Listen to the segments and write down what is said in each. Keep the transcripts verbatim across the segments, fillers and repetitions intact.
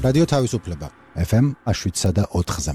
რადიო თავისუფლება ეფ ემ შვიდსა და ოთხზე.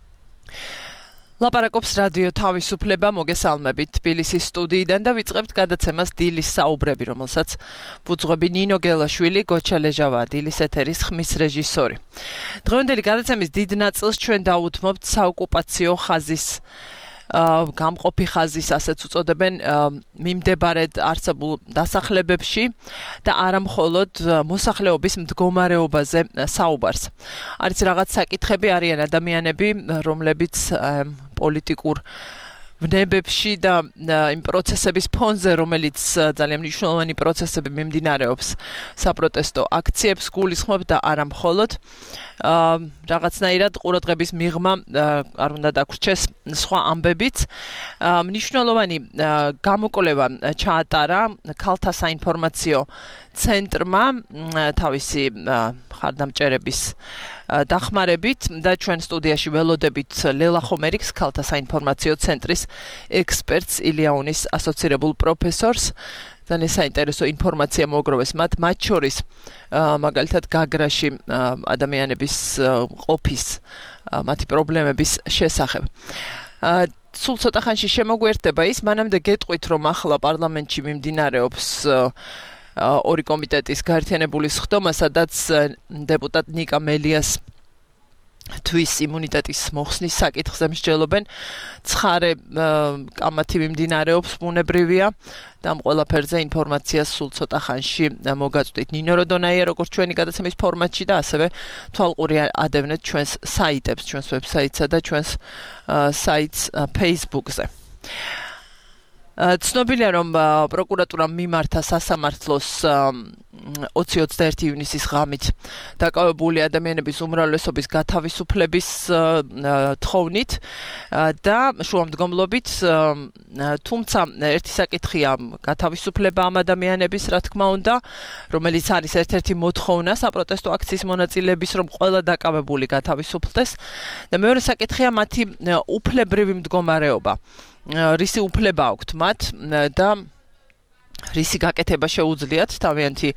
ლაპარაკობს რადიო თავისუფლება, მოგესალმებით თბილისის სტუდიიდან და ვიწყებთ გადაცემას დილის საუბრები, რომელსაც ვუძღვები ნინო გელაშვილი, გოჩა ლეჟავა, დილის ეთერის ხმის რეჟისორი. დღევანდელი გადაცემის დიდ ნაწილს ჩვენ დავუთმობთ საოკუპაციო ხაზის გამყოფი ხაზის, ასეც უწოდებენ, მიმდებარედ არსებულ დასახლებებში და არა მხოლოდ მოსახლეობის მდგომარეობაზე საუბარს. არის რაღაც საკითხები, არიან ადამიანები, რომლებიც პოლიტიკურ ვნებებში და იმ პროცესების ფონზე, რომელიც ძალიან მნიშვნელოვანი პროცესები მიმდინარეობს საპროტესტო აქციებს გულისხმობ და არა მხოლოდ რაღაცნაირად ყურადღების მიღმა არ უნდა დაგვრჩეს სხვა ამბებიც. მნიშვნელოვანი გამოკვლევა ჩაატარა ქალთა საინფორმაციო ცენტრმა თავისი ხარდამჭერების დახმარებით და ჩვენ სტუდიაში ველოდებით ლელა ხომერიქს, ქალთა საინფორმაციო ცენტრის ექსპერტს, ილიაუნის ასოცირებულ პროფესორს. ძალიან საინტერესო ინფორმაცია მოგროვეს მათ, მათ შორის მაგალითად გაგრაში ადამიანების ყოფის, მათი პრობლემების შესახებ. სულ ცოტა ხანში შემოგვერდება ის, მანამდე გეტყვით, რომ ახლა პარლამენტში მიმდინარეობს ორი კომიტეტის გაერთიანებული სხდომა, სადაც დეპუტატ ნიკა მელიას თვის იმუნიტეტის მოხსნის საკითხზე მსჯელობენ. ცხარე კამათი მიმდინარეობს, ბუნებრივია და ამ ყველაფერზე ინფორმაციას სულ ცოტა ხანში მოგაწვდით. ნინო როდონაია, როგორც ჩვენი გადაცემის ფორმატში და ასევე თვალყური ადევნეთ ჩვენს საიტებს, ჩვენს ვებსაიტსა და ჩვენს საიტს Facebook-ზე. ცნობილია, რომ პროკურატურამ მიმართა სასამართლოს ოცი ოცდაერთი ივნისის ღამით დაკავებული ადამიანების უმრავლესობის გათავისუფლების თხოვნით და შუამდგომლობით, თუმცა ერთი საკითხია გათავისუფლება ამ ადამიანების, რა თქმა უნდა, რომელიც არის ერთ-ერთი მოთხოვნა საპროტესტო აქციის მონაწილეების, რომ ყველა დაკავებული გათავისუფლდეს და მეორე საკითხია მათი უფლებრივი მდგომარეობა. რისი უფლება აქვთ მათ და რისი გაკეთება შეუძლიათ თავიანთი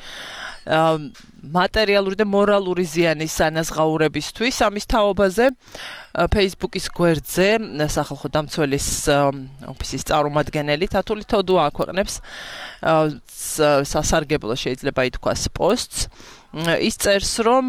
მატერიალური და მორალური ზიანის ანაზღაურებისთვის. ამის თაობაზე Facebook-ის გვერდზე სახალხო დამცველის ოფისის წარმომადგენელი თათული თოდუა აქვეყნებს სასარგებლო, შეიძლება ითქვას, პოსტს. ის წერს, რომ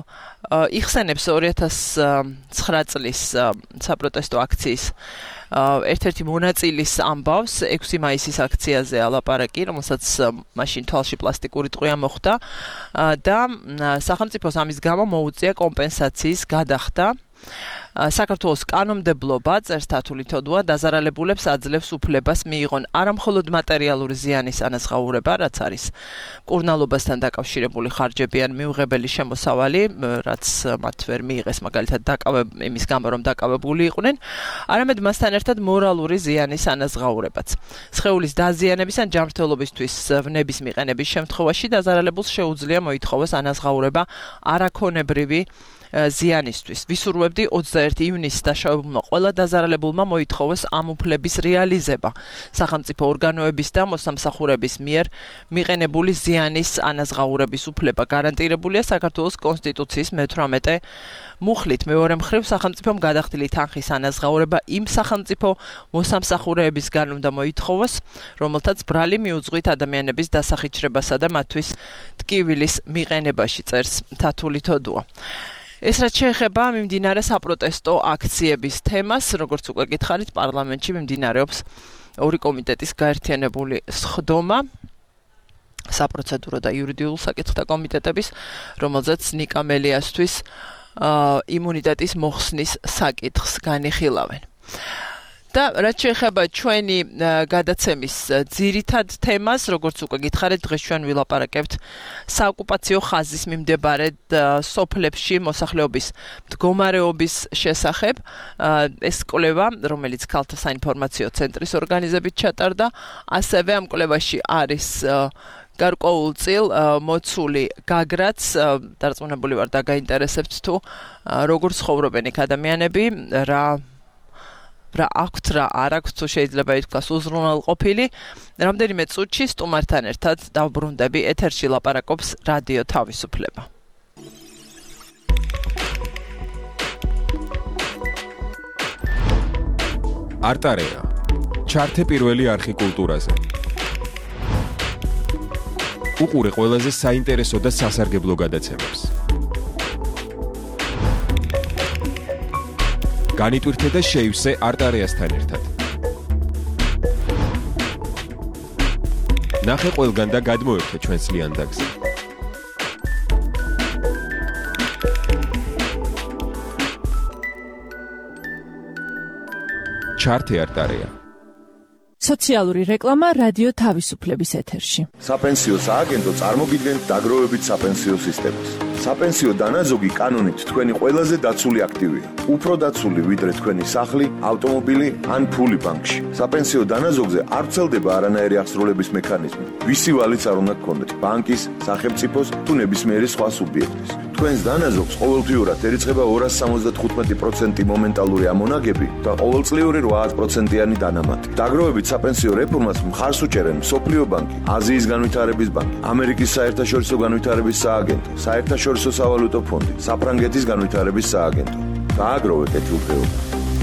იხსენებს ორი ათას ცხრა წლის საპროტესტო აქციის ერთ-ერთი მონაწილის ამბავს, ექვსი მაისის აქციაზე ალაპარაკი, რომელსაც მაშინ თვალში პლასტიკური ტყვია მოხვდა და სახელმწიფოს ამის გამო მოუწია კომპენსაციის გადახდა. საქართველოს კანონმდებლობა, წერს თათული თოდუა, დაზარალებულებს აძლევს უფლებას მიიღონ არა მხოლოდ მატერიალური ზიანის ანაზღაურება, რაც არის მკურნალობასთან დაკავშირებული ხარჯები ან მიუღებელი შემოსავალი, რაც მათ ვერ მიიღეს მაგალითად იმის გამო, რომ დაკავებული იყვნენ, არამედ მასთან ერთად მორალური ზიანის ანაზღაურებაც. სხეულის დაზიანების ან ჯანმრთელობისთვის ვნების მიყენების შემთხვევაში დაზარალებულს შეუძლია მოითხოვოს ანაზღაურება არაქონებრივი ზიანისთვის. ვისურვებდი ოცდაერთი ივნისს დაშავებულმა ყველა დაზარალებულმა მოითხოვოს ამ უფლების რეალიზება სახელმწიფო ორგანოების და მოსამსახურების მიერ მიყენებული ზიანის ანაზღაურების უფლება გარანტირებულია საქართველოს კონსტიტუციის მეთვრამეტე მუხლით. მეორე მხრივ, სახელმწიფომ გადახდილი თანხის ანაზღაურება იმ სახელმწიფო მოსამსახურეებისგან უნდა მოითხოვოს, რომელთაც ბრალი მიუძღვით ადამიანების დასახიჩრებასა და მათთვის ტკივილის მიყენებაში, წერს თათული თოდუა. ეს რაც შეეხება მიმდინარე საპროტესტო აქციების თემას, როგორც უკვე გითხარით, პარლამენტში მიმდინარეობს ორი კომიტეტის გაერთიანებული სხდომა, საპროცედურო და იურიდიულ საკითხთა კომიტეტების, რომელზეც ნიკა მელიასთვის იმუნიტეტის მოხსნის საკითხს განიხილავენ. და რაც შეეხება ჩვენი გადაცემის ძირითად თემას, როგორც უკვე გითხარით, დღეს ჩვენ ვილაპარაკებთ საოკუპაციო ხაზის მიმდებარედ სოფლებში მოსახლეობის მდგომარეობის შესახებ. ეს კვლევა, რომელიც ქალთა საინფორმაციო ცენტრის ორგანიზებით ჩატარდა, ასევე ამ კვლევაში არის გარკვეულწილ მოცული გაგრაც, დარწმუნებული ვარ და გაინტერესებთ თუ როგორ ცხოვრობენ იქ ადამიანები, რა რა აქვთ, რა არ აქვთ, თუ შეიძლება ითქვას უზრუნველყოფილი. რამდენიმე წუთში სტუმართან ერთად დავბრუნდები, ეთერში ლაპარაკობს რადიო თავისუფლება. არტარეა. ჩართე პირველი არხი კულტურაზე. უყურე ყველაზე საინტერესო და სასარგებლო გადაცემებს. განიტვირთე და შეივსე არტარეასთან ერთად. ნახე ყველგან და გადმოერთე ჩვენს ლიანდაგზე. ჩართე არტარეა. სოციალური რეკლამა რადიო თავისუფლების ეთერში. საპენსიო სააგენტო წარმოგიდგენთ დაგროვებით საპენსიო სისტემას. საპენსიო დანაზოგი კანონით თქვენი ყველაზე დაცული აქტივია. უფრო დაცული ვიდრე თქვენი სახლი, ავტომობილი ან ფული ბანკში. საპენსიო დანაზოგზე არ ვრცელდება არანაირი აღსრულების მექანიზმი. ვისი ვალიც არ უნდა გქონდეთ, ბანკის, სახელმწიფოს თუ ნებისმიერი სხვა სუბიექტის. თქვენს დანაზოგს ყოველთვიურად ერიცხება ორას სამოცდათხუთმეტი პროცენტი მომენტალური ამონაგები და ყოველწლიური რვა პროცენტიანი დანამატი. დაგროვებით საპენსიო რეფორმას მხარს უჭერენ მსოფლიო ბანკი, აზიის განვითარების ბანკი, ამერიკის საერთაშორისო განვითარების სააგენტო, საერთაშორისო სავალუტო ფონდი, საფრანგეთის განვითარების სააგენტო. დააგროვე კეთილდღეობა.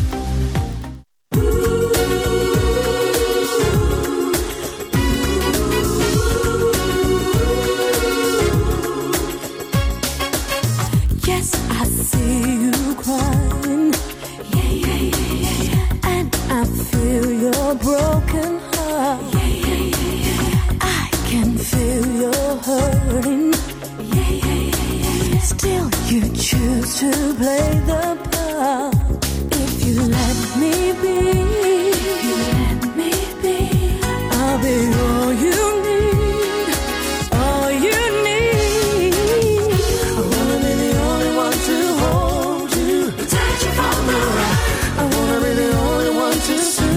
Broken heart. Yeah, yeah, yeah, yeah. I can feel your hurting. Yeah, yeah, yeah, yeah. Still, you choose to play the part. If you let me be, if you let me be, I'll be all you need, all you need. I wanna be the only one to hold you, touch you from the right. I wanna be the only one to see.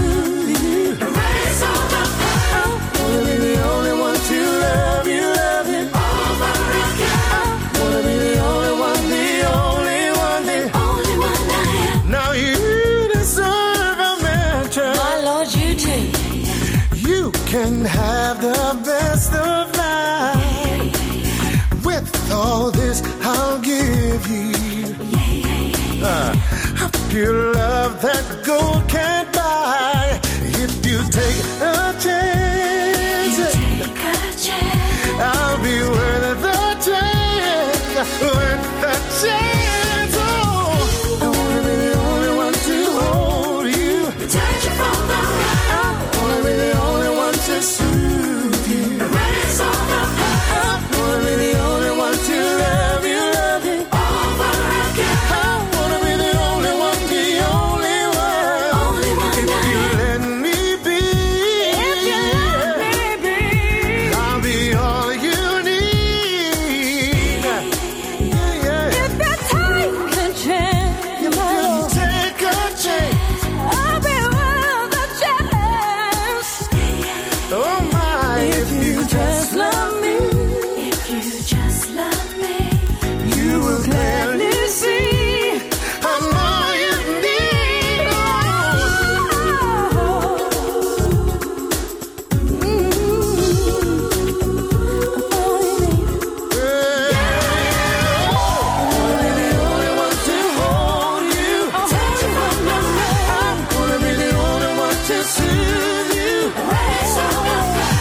Can have the best of life. With all this I'll give you uh, pure love that gold can't buy. If you take a chance, you take a chance. I'll be worth the chance, worth the chance. Oh, I wanna be the only one to hold you, touch you from the right. I wanna be the only one to soothe you, erase all the past. I wanna be the only one to love you, love you over again. I wanna be the only one, the only one, only one. If you let me be, if you let me be, I'll be all you need. Yeah, yeah, yeah. If you take a chance, if you take a chance, I'll be worth a chance. Oh my, if you just love me, if you just love me, you will clearly see I'm all you need. Oh, mm-hmm. All you need. Yeah. I wanna be the only one to hold you, touch you from the right. I wanna be the only one to soothe you, erase all the past.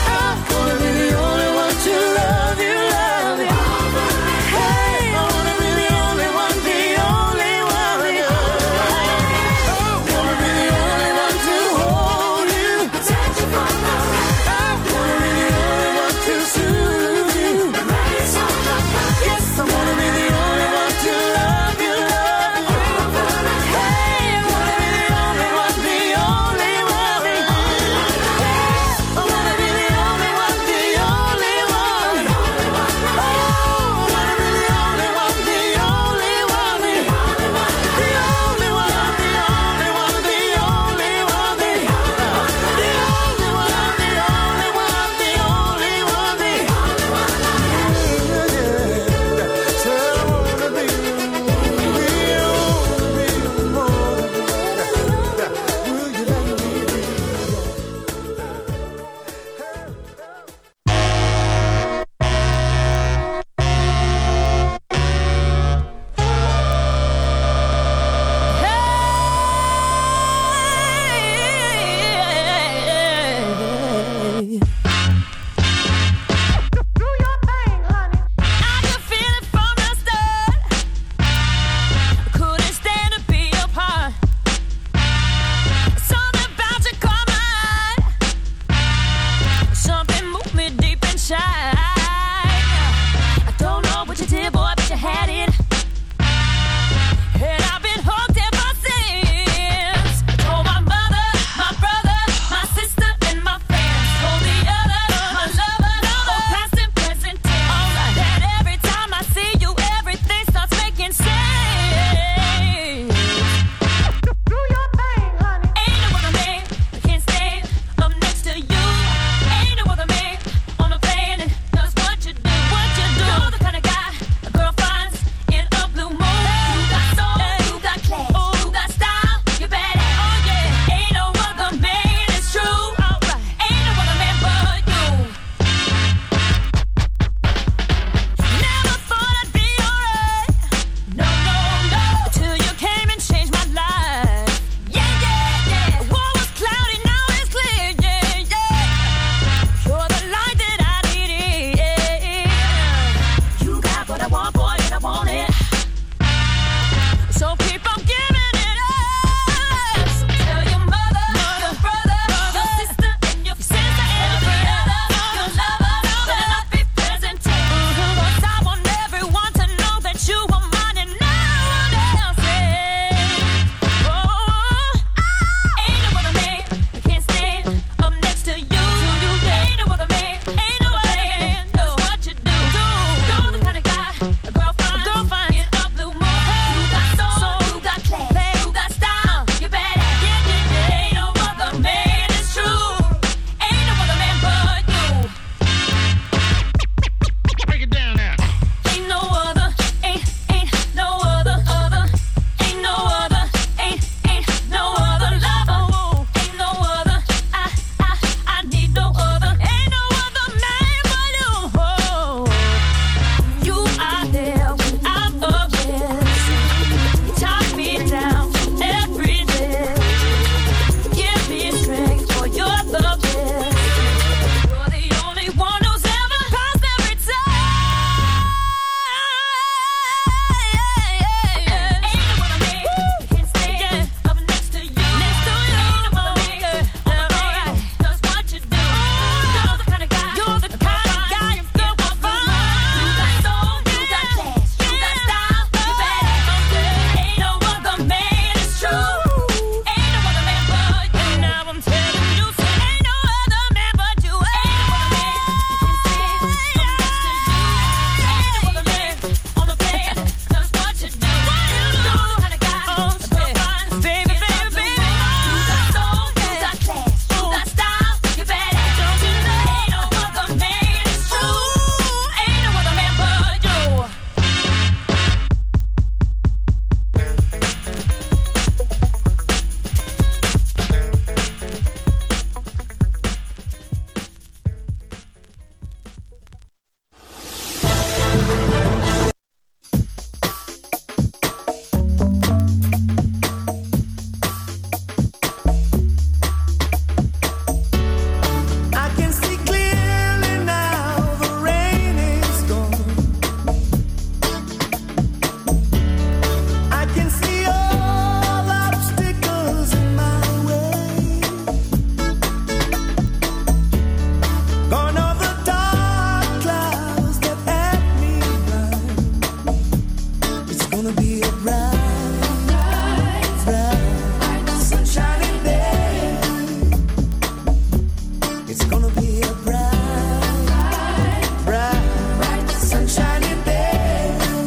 gonna be a bright, bright, bright, sunshiny day.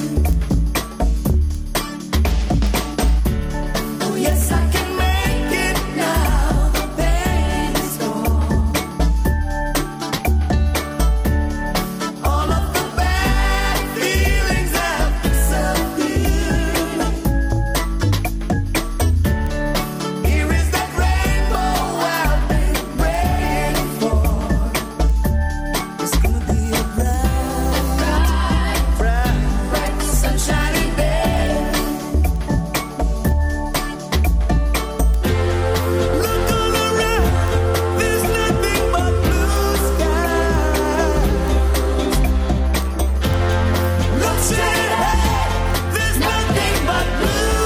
Oh yes, I can make it now. The pain is gone. All of the bad feelings have disappeared. Here is that rainbow I've been praying for. It's gonna be a bright, bright, bright, sunshiny day. Look all around, there's nothing but blue skies. Look straight ahead, there's nothing but blue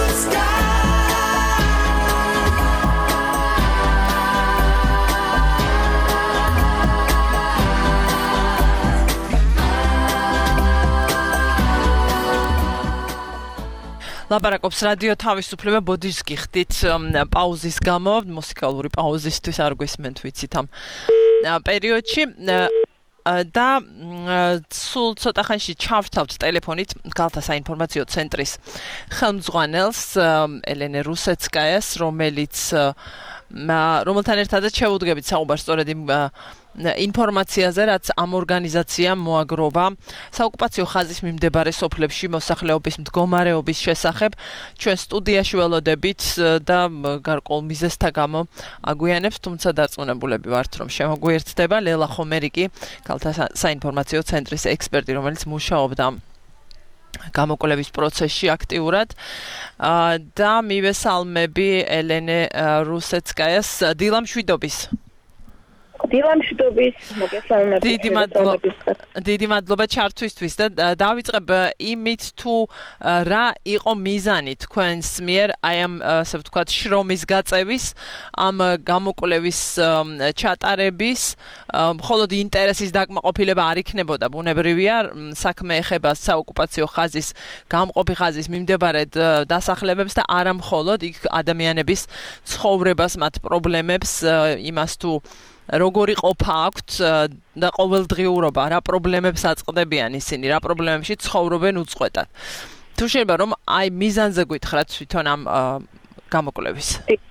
ლაპარაკობს რადიო თავისუფლება ბოდიშს გიხდით პაუზის გამო, მუსიკალური პაუზისთვის არ გვისმენთ ვიცით ამ პერიოდში და სულ ცოტა ხანში ჩავთავთ ტელეფონით ქალთა საინფორმაციო ცენტრის ხელმძღვანელს ელენე რუსეცკაიას, რომელიც რომელთან ერთადაც შევუდგებით საუბარს სწორედ იმ ინფორმაციაზე, რაც ამ ორგანიზაციამ მოაგროვა საოკუპაციო ხაზის მიმდებარე სოფლებში მოსახლეობის მდგომარეობის შესახებ. ჩვენ სტუდიაში ველოდებით და გარკვეულ მიზეზთა გამო აგვიანებს, თუმცა დარწმუნებულები ვართ, რომ შემოგვიერთდება ლელა ხომერიკი, ქალთა საინფორმაციო ცენტრის ექსპერტი, რომელიც მუშაობდა გამოკვლევის პროცესში აქტიურად და მივესალმები ელენე რუსეცკაიას. დილა მშვიდობის. დილა მშვიდობის, მოგესალმებით. დიდი მადლობა. დიდი მადლობა ჩართვისთვის და დავიწყებ იმით თუ რა იყო მიზანი თქვენს მიერ აი ამ ასე ვთქვათ შრომის გაწევის, ამ გამოკვლევის ჩატარების, მხოლოდ ინტერესის დაკმაყოფილება არ იქნებოდა, ბუნებრივია, საქმე ეხება საოკუპაციო ხაზის, გამყოფი ხაზის მიმდებარედ დასახლებებს და არა მხოლოდ იქ ადამიანების ცხოვრებას, მათ პრობლემებს, იმას თუ როგორი ყოფა აქვთ და ყოველდღიურობა, რა პრობლემებს აწყდებიან ისინი, რა პრობლემებში ცხოვრობენ უწყვეტად. თუ შეიძლება რომ აი მიზანზე გითხრათ თვითონ ამ გამოკვლევის.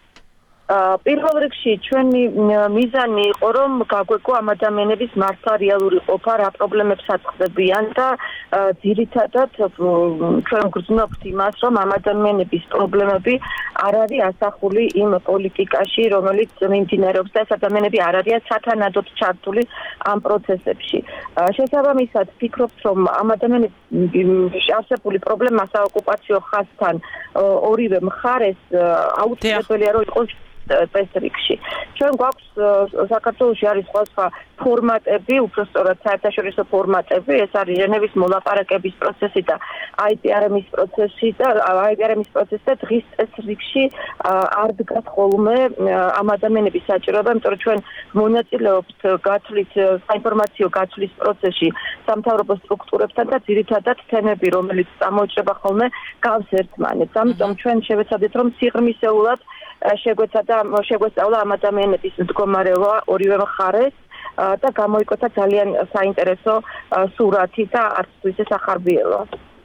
პირველ რიგში ჩვენი მიზანი იყო რომ გაგვეკვა ამ ადამიანების მართლა რეალური ყოფა, რა პრობლემებს აწყდებიან და ძირითადად ჩვენ გრძნობთ იმას, რომ ამ ადამიანების პრობლემები არ არის ასახული იმ პოლიტიკაში, რომელიც მიმდინარეობს და ეს ადამიანები არ არიან სათანადოდ ჩართული ამ პროცესებში. შესაბამისად, ვფიქრობთ, რომ ამ ადამიანების არსებული პრობლემა საოკუპაციო ხაზთან ორივე მხარეს აუცილებელია რომ იყოს წესრიგში. ჩვენ გვაქვს საქართველოში არის სხვა ფორმატები, უფრო სწორად საერთაშორისო ფორმატები, ეს არის ჟენევის მოლაპარაკების პროცესი და აი პი არ ემის პროცესი და აი პი არ ემის პროცესი და დღის წესრიგში არ დგას ხოლმე ამ ადამიანების საჭიროება, იმიტომ რომ ჩვენ მონაწილეობთ გათვლის საინფორმაციო გათვლის პროცესში სამთავრობო სტრუქტურებთან და ძირითადად თემები, რომელიც წარმოიჭრება ხოლმე გავს ერთმანეთს. ამიტომ ჩვენ შევეცადეთ, რომ სიღრმისეულად შეგვეცადა შეგვესწავლა ამ ადამიანების მდგომარეობა ორივე მხარეს და გამოიკვეთა ძალიან საინტერესო სურათი და არც თუ ისე სახარბიელო.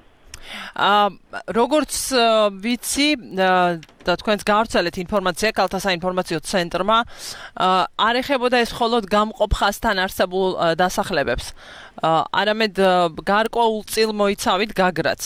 აა როგორც ვიცი და თქვენს გავრცელეთ ინფორმაცია ქალთა საინფორმაციო ცენტრმა არ ეხებოდა ეს მხოლოდ გამყოფ ხაზთან არსებულ დასახლებებს. არამედ გარკვეულ წილ მოიცავით გაგრაც.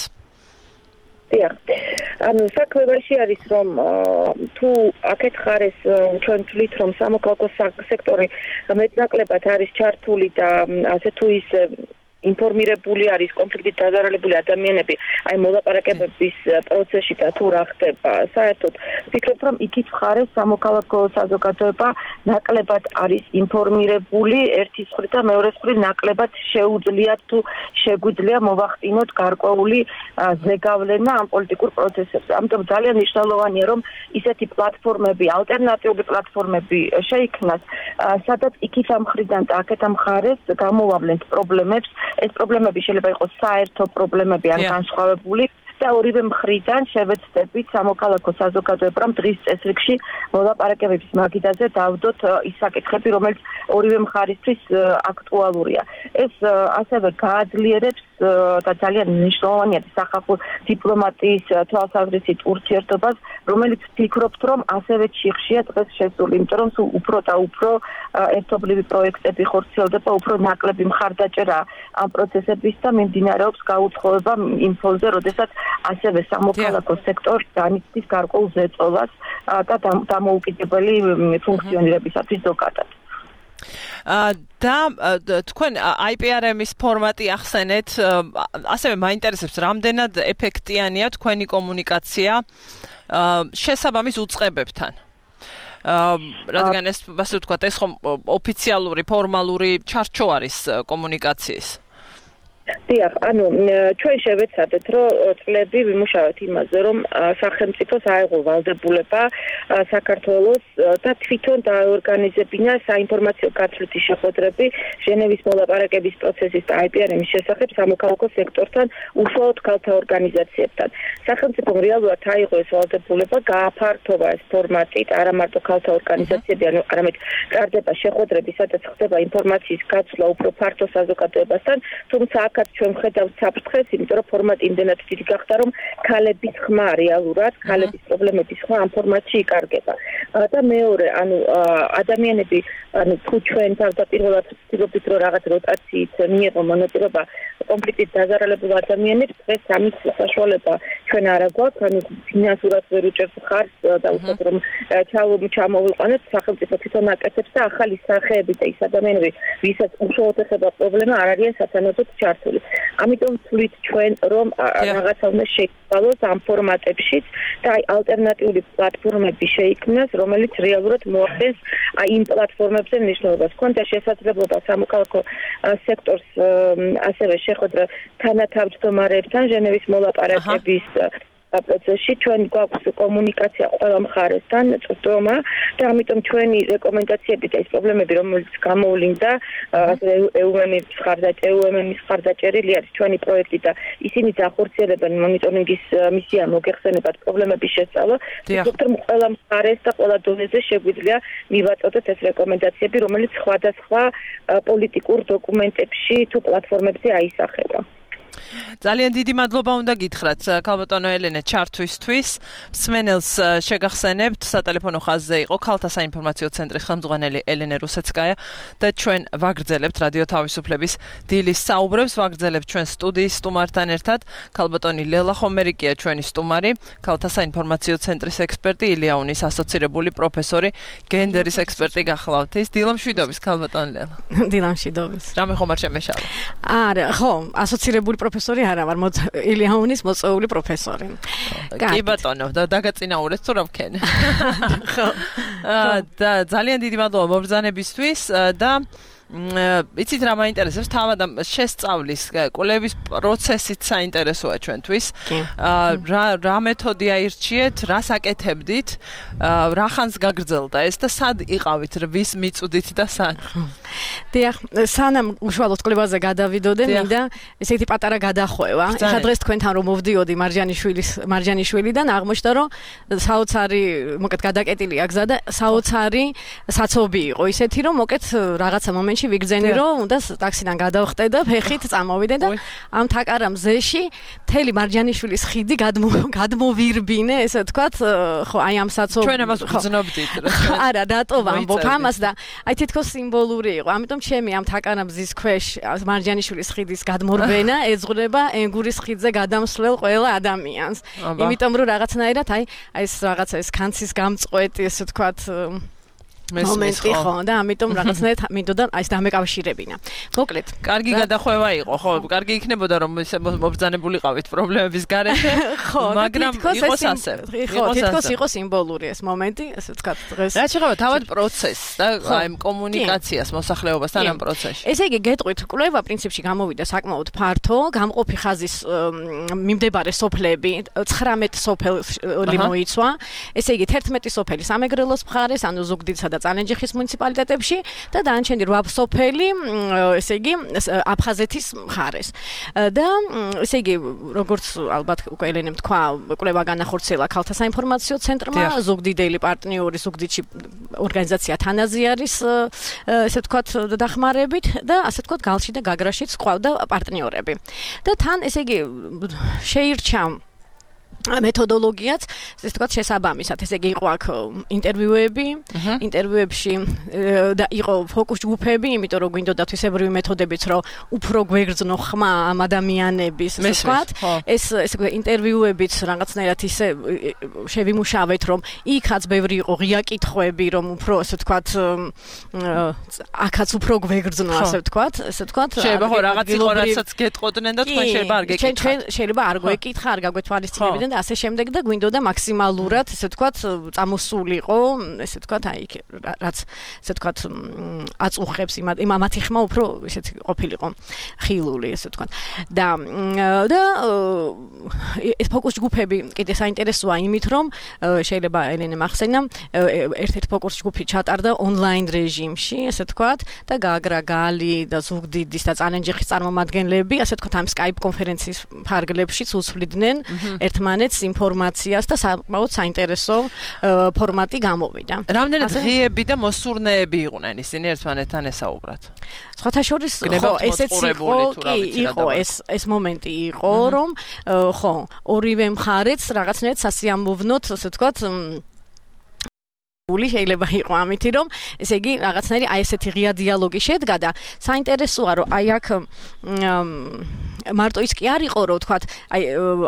ანუ საქმეში არის რომ თუ აქეთ ხარეს ჩვენ თვლით რომ სამოქალაქო სექტორი მეტნაკლებად არის ჩართული და ასე თუ ისე ინფორმირებული არის კონფლიქტით დაზარალებული ადამიანები აი მოლაპარაკებების პროცესში და თუ რა ხდება საერთოდ ვფიქრობ რომ იქით მხარეს სამოქალაქო საზოგადოება ნაკლებად არის ინფორმირებული ერთის მხრივ და მეორეს მხრივ ნაკლებად შეუძლიათ თუ შეგვიძლია მოვახტინოთ გარკვეული ზეგავლენა ამ პოლიტიკურ პროცესებზე. ამიტომ ძალიან მნიშვნელოვანია რომ ისეთი პლატფორმები, ალტერნატიული პლატფორმები შეიქმნას, სადაც იქით ამ მხრიდან და აქეთ ამ მხარეს გამოვავლენთ პრობლემებს. ეს პრობლემები შეიძლება იყოს საერთო პრობლემები ან განსხვავებული და ორივე მხრიდან შევეცდებით სამოქალაქო საზოგადოებამ დღის წესრიგში მოლაპარაკებების მაგიდაზე დავდოთ ის საკითხები, რომელიც ორივე მხარისთვის აქტუალურია. ეს ასევე გააძლიერებს და ძალიან მნიშვნელოვანია სახალხო დიპლომატიის თვალსაზრისით ურთიერთობას, რომელიც ფიქრობთ, რომ ასევე ჩიხშია დღეს შესული, იმიტომ რომ სულ უფრო და უფრო ერთობლივი პროექტები ხორციელდება, უფრო ნაკლები მხარდაჭერა ამ პროცესების და მიმდინარეობს გაუწყობა იმ ფონზე, როდესაც ასევე სამოქალაქო სექტორი განიცდის გარკვეულ ზეწოლას და დამოუკიდებელი ფუნქციონირებისათვის ზოგადად. და თქვენ აი პი არ ემის ფორმატი ახსენეთ, ასევე მაინტერესებს რამდენად ეფექტიანია თქვენი კომუნიკაცია შესაბამის უწყებებთან. რადგან ეს ასე ვთქვათ, ეს ხომ ოფიციალური, ფორმალური ჩარჩო არის კომუნიკაციის. დიახ, ანუ ჩვენ შევეცადეთ, რომ წლები ვიმუშავეთ იმაზე, რომ სახელმწიფოს აეღო ვალდებულება საქართველოს და თვითონ დააორგანიზებინა საინფორმაციო გაცვლითი შეხვედრები ჟენევის მოლაპარაკების პროცესის და აი პი არ ემის შესახებ სამოქალაქო სექტორთან, უშუალოდ ქალთა ორგანიზაციებთან. სახელმწიფომ რეალურად აიღო ეს ვალდებულება, გააფართოვა ეს ფორმატით, არა მარტო ქალთა ორგანიზაციები, ანუ არამედ ტარდება შეხვედრები, სადაც ხდება ინფორმაციის გაცვლა უფრო ფართო საზოგადოებასთან, თუმცა აქაც ჩვენ ვხედავთ საფრთხეს, იმიტომ რომ ფორმატი იმდენად დიდი გახდა, რომ ქალების ხმა რეალურად, ქალების პრობლემების ხმა ამ ფორმატში იკარგება. და მეორე, ანუ ადამიანები, ანუ თუ ჩვენ თავდაპირველად ვცდილობთ, რომ რაღაც როტაციით მიიღო მონაწილეობა კონფლიქტით დაზარალებულ ადამიანებს, დღეს ამის საშუალება ჩვენ არ აგვაქვს, ანუ ფინანსურად ვერ უჭერს ხარს და უცებ რომ ჩამოვიყვანოთ, სახელმწიფო თვითონ აკეთებს და ახალი სახეები და ის ადამიანები, ვისაც უშუალოდ ეხება პრობლემა, არ არიან სათანადოდ ჩართული. ამიტომ ვთვლით ჩვენ, რომ რაღაცა უნდა შეიქმნას ამ ფორმატებშიც და აი ალტერნატიული პლატფორმები შეიქმნას, რომელიც რეალურად მოახდენს აი იმ პლატფორმებზე მნიშვნელობას. ქონდა შესაძლებლობა სამოქალაქო სექტორს ასევე შეხვედრა თანათავმჯდომარეებთან ჟენევის მოლაპარაკების პროცესში. ჩვენ გვაქვს კომუნიკაცია ყველა მხარესთან, წვდომა და ამიტომ ჩვენი რეკომენდაციები და ის პრობლემები, რომელიც გამოვლინდა, ასე ე უ ემ-ის მხარდაჭერილი არის ჩვენი პროექტი და ისინი ახორციელებენ მონიტორინგის მისია მოგეხსენებათ პრობლემების შესწავლა. ვთქვით, რომ ყველა მხარეს და ყველა დონეზე შეგვიძლია მივაწოდოთ ეს რეკომენდაციები, რომელიც სხვადასხვა პოლიტიკურ დოკუმენტებში თუ პლატფორმებზე აისახება. ძალიან დიდი მადლობა უნდა გითხრათ ქალბატონო ელენე ჩართვისთვის. მსმენელს შეგახსენებთ, სატელეფონო ხაზზე იყო ქალთა საინფორმაციო ცენტრის ხელმძღვანელი ელენე რუსეცკაია და ჩვენ ვაგრძელებთ რადიო თავისუფლების დილის საუბრებს, ვაგრძელებთ ჩვენ სტუდიის სტუმართან ერთად. ქალბატონი ლელა ხომერიკია ჩვენი სტუმარი, ქალთა საინფორმაციო ცენტრის ექსპერტი, ილია-უნის ასოცირებული პროფესორი, გენდერის ექსპერტი გახლავთ. ის დილამშვიდობის ქალბატონ ლელა. დილამშვიდობის. რამე ხომ არ შემეშალა? არა, ხო, ასოცირებული პროფესორი არა ვარ, ილია-უნის მოწვეული პროფესორი. კი ბატონო, და დაგაწინაურეთ თუ რა ვქენ. ხო. და ძალიან დიდი მადლობა მობრძანებისთვის და იცით რა მაინტერესებს, თავად შესწავლის კვლევის პროცესით საინტერესოა ჩვენთვის. რა რა მეთოდი აირჩიეთ, რას აკეთებდით, რახანს გაგრძელდა ეს და სად იყავით, ვის მიწვდით და სად? დიახ, სანამ უშუალოდ კვლევაზე გადავიდოდე, მინდა ესეთი პატარა გადახვევა. ეხლა დღეს თქვენთან რომ მოვდიოდი მარჯანიშვილის მარჯანიშვილიდან, აღმოჩნდა რომ საოცარი, მოკეთ გადაკეტილი აგზა და საოცარი საცობი იყო ისეთი, რომ მოკეთ რაღაცა მომენტში ვიგრძენი რომ უნდა ტაქსიდან გადავხტე და ფეხით წამოვიდე და ამ თაკარა მზეში მთელი მარჯანიშვილის ხიდი გადმოვირბინე, ესე ვთქვათ, ხო, აი ამ საცობ ჩვენ ამას ვგრძნობდით. არა, რატო ვამბობ ამას და აი თითქოს სიმბოლური იყო. ამიტომ ჩემი ამ თაკარა მზის ქვეშ მარჯანიშვილის ხიდის გადმორბენა ეძღვრება ენგურის ხიდზე გადამსვლელ ყველა ადამიანს. იმიტომ რომ რაღაცნაირად აი ეს რაღაცა ეს კანცის გამწყვეტი, ესე ვთქვათ, მომენტი ხო და ამიტომ რაღაცნაირად მინდოდა აი ეს დამეკავშირებინა. მოკლედ, კარგი გადახვევა იყო, ხო, კარგი იქნებოდა რომ მობრძანებულიყავით პრობლემების გარეშე, ხო, მაგრამ იყოს ასე. ხო, თითქოს იყო სიმბოლური ეს მომენტი, ესე ვთქვათ, დღეს. რა შეეხება თავად პროცესს და აი კომუნიკაციას მოსახლეობასთან ამ პროცესში. ესე იგი, გეტყვით, კვლევა პრინციპში გამოვიდა საკმაოდ ფართო, გამყოფი ხაზის მიმდებარე სოფლები ცხრამეტ სოფელი მოიცვა. ესე იგი, თერთმეტი სოფელი სამეგრელოს მხარეს, ანუ ზუგდიდსა და და წალენჯიხის მუნიციპალიტეტებში და დანარჩენი რვა სოფელი, ესე იგი, აფხაზეთის მხარეს. და ესე იგი, როგორც ალბათ უკვე ელენემ თქვა, კვლევა განახორციელა ქალთა საინფორმაციო ცენტრმა, ზუგდიდელი პარტნიორი ზუგდიდში ორგანიზაცია თანაზი არის, ესე ვთქვათ, დახმარებით და ასე ვთქვათ, გალში და გაგრაშიც ყავდა პარტნიორები. და თან ესე იგი შეირჩა მეთოდოლოგიაც, ესე ვთქვათ, შესაბამისად. ესე იგი იყო აქ ინტერვიუები, ინტერვიუებში და იყო ფოკუს ჯგუფები, იმიტომ რომ გვინდოდა თვისებრივი მეთოდებიც, რომ უფრო გვეგრძნო ხმა ამ ადამიანების, ესე ვთქვათ. ეს ესე ვთქვათ, ინტერვიუებიც რაღაცნაირად ისე შევიმუშავეთ, რომ იქაც ბევრი იყო ღია კითხვები, რომ უფრო ესე ვთქვათ, აქაც უფრო გვეგრძნო, ასე ვთქვათ, ესე ვთქვათ. შეიძლება ხო რაღაც იყო, რასაც გეტყოდნენ და თქვენ შეიძლება არ გეკითხათ. ჩვენ შეიძლება არ გვეკითხა, არ გაგვეთვალისწინებდნენ და ასე შემდეგ და გვინდოდა მაქსიმალურად, ესე ვთქვათ, წამოსულიყო, ესე ვთქვათ, აი იქ რაც ესე ვთქვათ, აწუხებს იმ ამათი ხმა უფრო ესეთი ყოფილიყო ხილული, ესე ვთქვათ. და და ეს ფოკუს ჯგუფები კიდე საინტერესოა იმით, რომ შეიძლება ელენემ ახსენა, ერთ-ერთი ფოკუს ჯგუფი ჩატარდა ონლაინ რეჟიმში, ესე ვთქვათ, და გაგრა, გალი და ზუგდიდის და წალენჯიხის წარმომადგენლები, ასე ვთქვათ, ამ Skype კონფერენციის ფარგლებშიც უსვლიდნენ ერთმანეთს ინფორმაციას და საკმაოდ საინტერესო ფორმატი გამოვიდა. რამდენად ღიები და მოსურნეები იყვნენ ისინი ერთმანეთთან ესაუბრათ? სხვათა შორის ხო, ესეც იყო, კი, იყო ეს ეს მომენტი იყო, რომ ხო, ორივე მხარეც რაღაცნაირად სასიამოვნოდ, ასე ვთქვათ, ული შეიძლება იყო ამითი, რომ ესე იგი რაღაცნაირი აი ესეთი ღია დიალოგი შედგა და საინტერესოა, რომ აი აქ მარტო ის კი არ იყო, რომ ვთქვათ, აი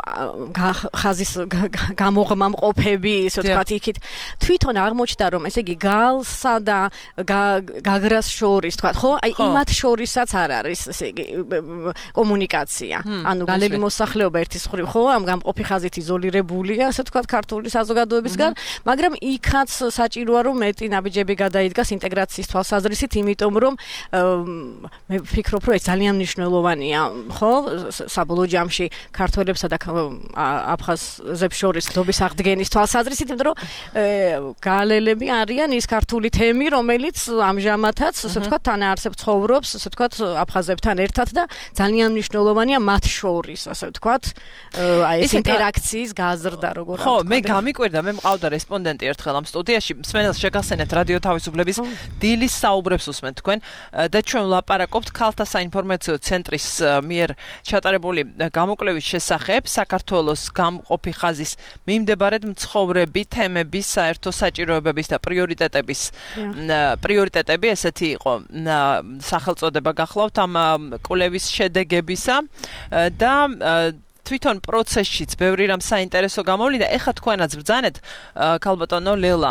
ხაზის გამოღმა მყოფები, ესე ვთქვათ, იქით თვითონ აღმოჩნდა, რომ ესე იგი გალსა და გაგრას შორის, ვთქვათ, ხო? აი იმათ შორისაც არ არის, ესე იგი კომუნიკაცია. ანუ გალელი მოსახლეობა ერთის მხრივ, ხო, ამ გამყოფი ხაზით იზოლირებულია, ასე ვთქვათ, ქართული საზოგადოებისგან, მაგრამ იქაც საჭიროა, რომ მეტი ნაბიჯები გადაიდგას ინტეგრაციის თვალსაზრისით, იმიტომ რომ მე ვფიქრობ, რომ ეს ძალიან მნიშვნელოვანია, ხო? საბოლოო ჯამში ქართველებსა და აფხაზებს შორის გლობის აღდგენის თვალსაზრისით, იმიტომ რომ გალელები არიან ის ქართული თემი, რომელიც ამჟამადაც, ასე ვთქვათ, თანაარსებ ცხოვრობს, ასე ვთქვათ, აფხაზებთან ერთად და ძალიან მნიშვნელოვანია მათ შორის, ასე ვთქვათ, აი ეს ინტერაქციის გაზრდა, როგორ ხო, მე გამიკვირდა, მე მყავდა რესპონდენტი ერთხელ ამ სტუდიაში, მსმენელს შეგახსენებთ რადიო თავისუფლების დილის საუბრებს უსმენთ თქვენ და ჩვენ ვლაპარაკობთ ქალთა საინფორმაციო ცენტრის მიერ ჩატარებული გამოკვლევის შესახებ საქართველოს გამყოფი ხაზის მიმდებარედ მცხოვრები თემების, საერთო საჭიროებების და პრიორიტეტების პრიორიტეტები ესეთი იყო სახელწოდება გახლავთ ამ კვლევის შედეგებისა და თვითონ პროცესშიც ბევრი რამ საინტერესო გამოვლინდა. ეხლა თქვენაც ბრძანეთ, ქალბატონო ლელა,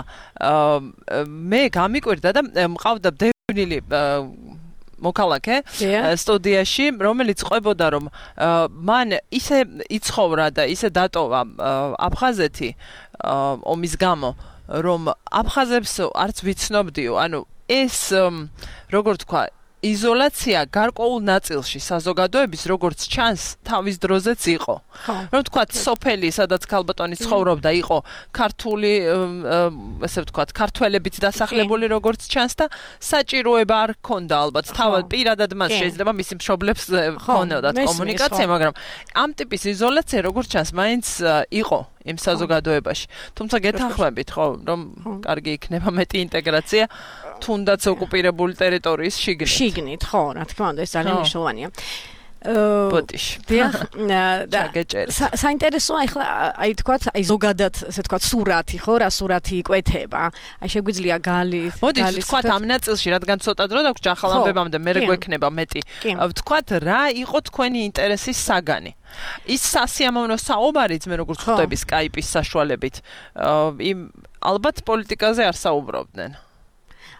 მე გამიკვირდა და მყავდა დევნილი მოქალაქე სტუდიაში, რომელიც ყვებოდა, რომ მან ისე იცხოვრა და ისე დატოვა აფხაზეთი ომის გამო, რომ აფხაზებს არც ვიცნობდიო. ანუ ეს როგორ თქვა, იზოლაცია გარკვეულ ნაწილში საზოგადოების როგორც ჩანს თავის დროზეც იყო. რომ ვთქვათ, სოფელი, სადაც ქალბატონი ცხოვრობდა, იყო ქართული, ესე ვთქვათ, ქართველებით დასახლებული როგორც ჩანს და საჭიროება არ ჰქონდა ალბათ. თავად პირადად მას შეიძლება მისი მშობლებს ჰქონოდათ კომუნიკაცია, მაგრამ ამ ტიპის იზოლაცია როგორც ჩანს, მაინც იყო იმ საზოგადოებაში. თუმცა გეთანხმებით, ხო, რომ კარგი იქნება მეტი ინტეგრაცია თუნდაც ოკუპირებული ტერიტორიის შიგნით. შიგნით, ხო, რა თქმა უნდა, ეს ძალიან მნიშვნელოვანია. ბოდიში. და საინტერესოა ახლა აი თქვათ, აი ზოგადად, ესე თქვათ, სურათი, ხო, რა სურათი იკვეთება. აი შეგვიძლია გალი, მოდი თქვათ ამ ნაწილში, რადგან ცოტა დრო დაგვჭა ახალ ამბებამდე, მე გვექნება მეტი. ვთქვათ, რა იყო თქვენი ინტერესის საგანი? ის სასიამოვნო საუბარიც მე როგორც ხვდები Skype-ის საშუალებით, იმ ალბათ პოლიტიკაზე არ საუბრობდნენ.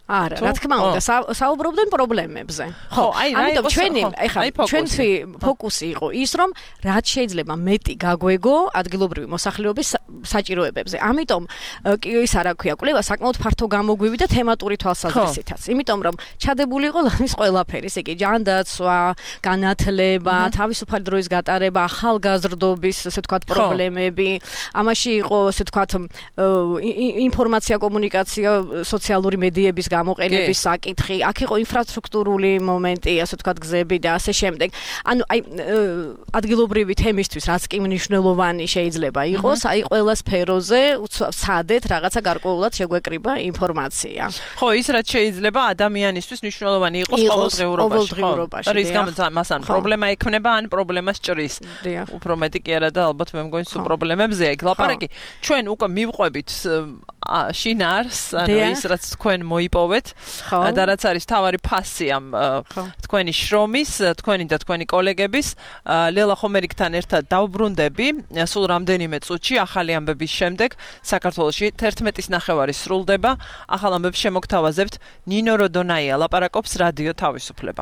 არა, რა თქმა უნდა, საუბრობდნენ პრობლემებზე. ხო, აი, ამიტომ ჩვენი, ეხლა ჩვენი ფოკუსი იყო ის, რომ რაც შეიძლება მეტი გაგვეგო ადგილობრივი მოსახლეობის საჭიროებებზე. ამიტომ ის არა ქვია, კვლევა საკმაოდ ფართო გამოგვივიდა თემატური თვალსაზრისითაც. იმიტომ რომ ჩადებული იყო ლამის ყველაფერი, ესე იგი ჯანდაცვა, განათლება, თავისუფალი დროის გატარება, ახალგაზრდობის, ასე ვთქვათ, პრობლემები. ამაში იყო, ასე ვთქვათ, ინფორმაცია, კომუნიკაცია, სოციალური მედიების გამოყენების საკითხი, აქ იყო ინფრასტრუქტურული მომენტი, ასე ვთქვათ, გზები და ასე შემდეგ. ანუ აი ადგილობრივი თემისთვის რაც კი მნიშვნელოვანი შეიძლება იყოს, აი ყველა სფეროზე ვცადეთ რაღაცა გარკვეულად შეგვეკრიბა ინფორმაცია. ხო, ის რაც შეიძლება ადამიანისთვის მნიშვნელოვანი იყოს ყოველდღიურობაში. რის გამოც მასან პრობლემა ექმნება ან პრობლემას ჭრის. უფრო მეტი კი არა და ალბათ მე მგონი სულ პრობლემებზეა იქ ლაპარაკი. ჩვენ უკვე მივყვებით შინარს, ანუ ის რაც თქვენ მოიპოვეთ და რაც არის თავარი ფასი ამ თქვენი შრომის, თქვენი და თქვენი კოლეგების, ლელა ხომერიკთან ერთად დავბრუნდები სულ რამდენიმე წუთში ახალი ამბების შემდეგ საქართველოში თერთმეტის ნახევარი სრულდება. ახალ ამბებს შემოგთავაზებთ ნინო როდონაია ლაპარაკობს რადიო თავისუფლება.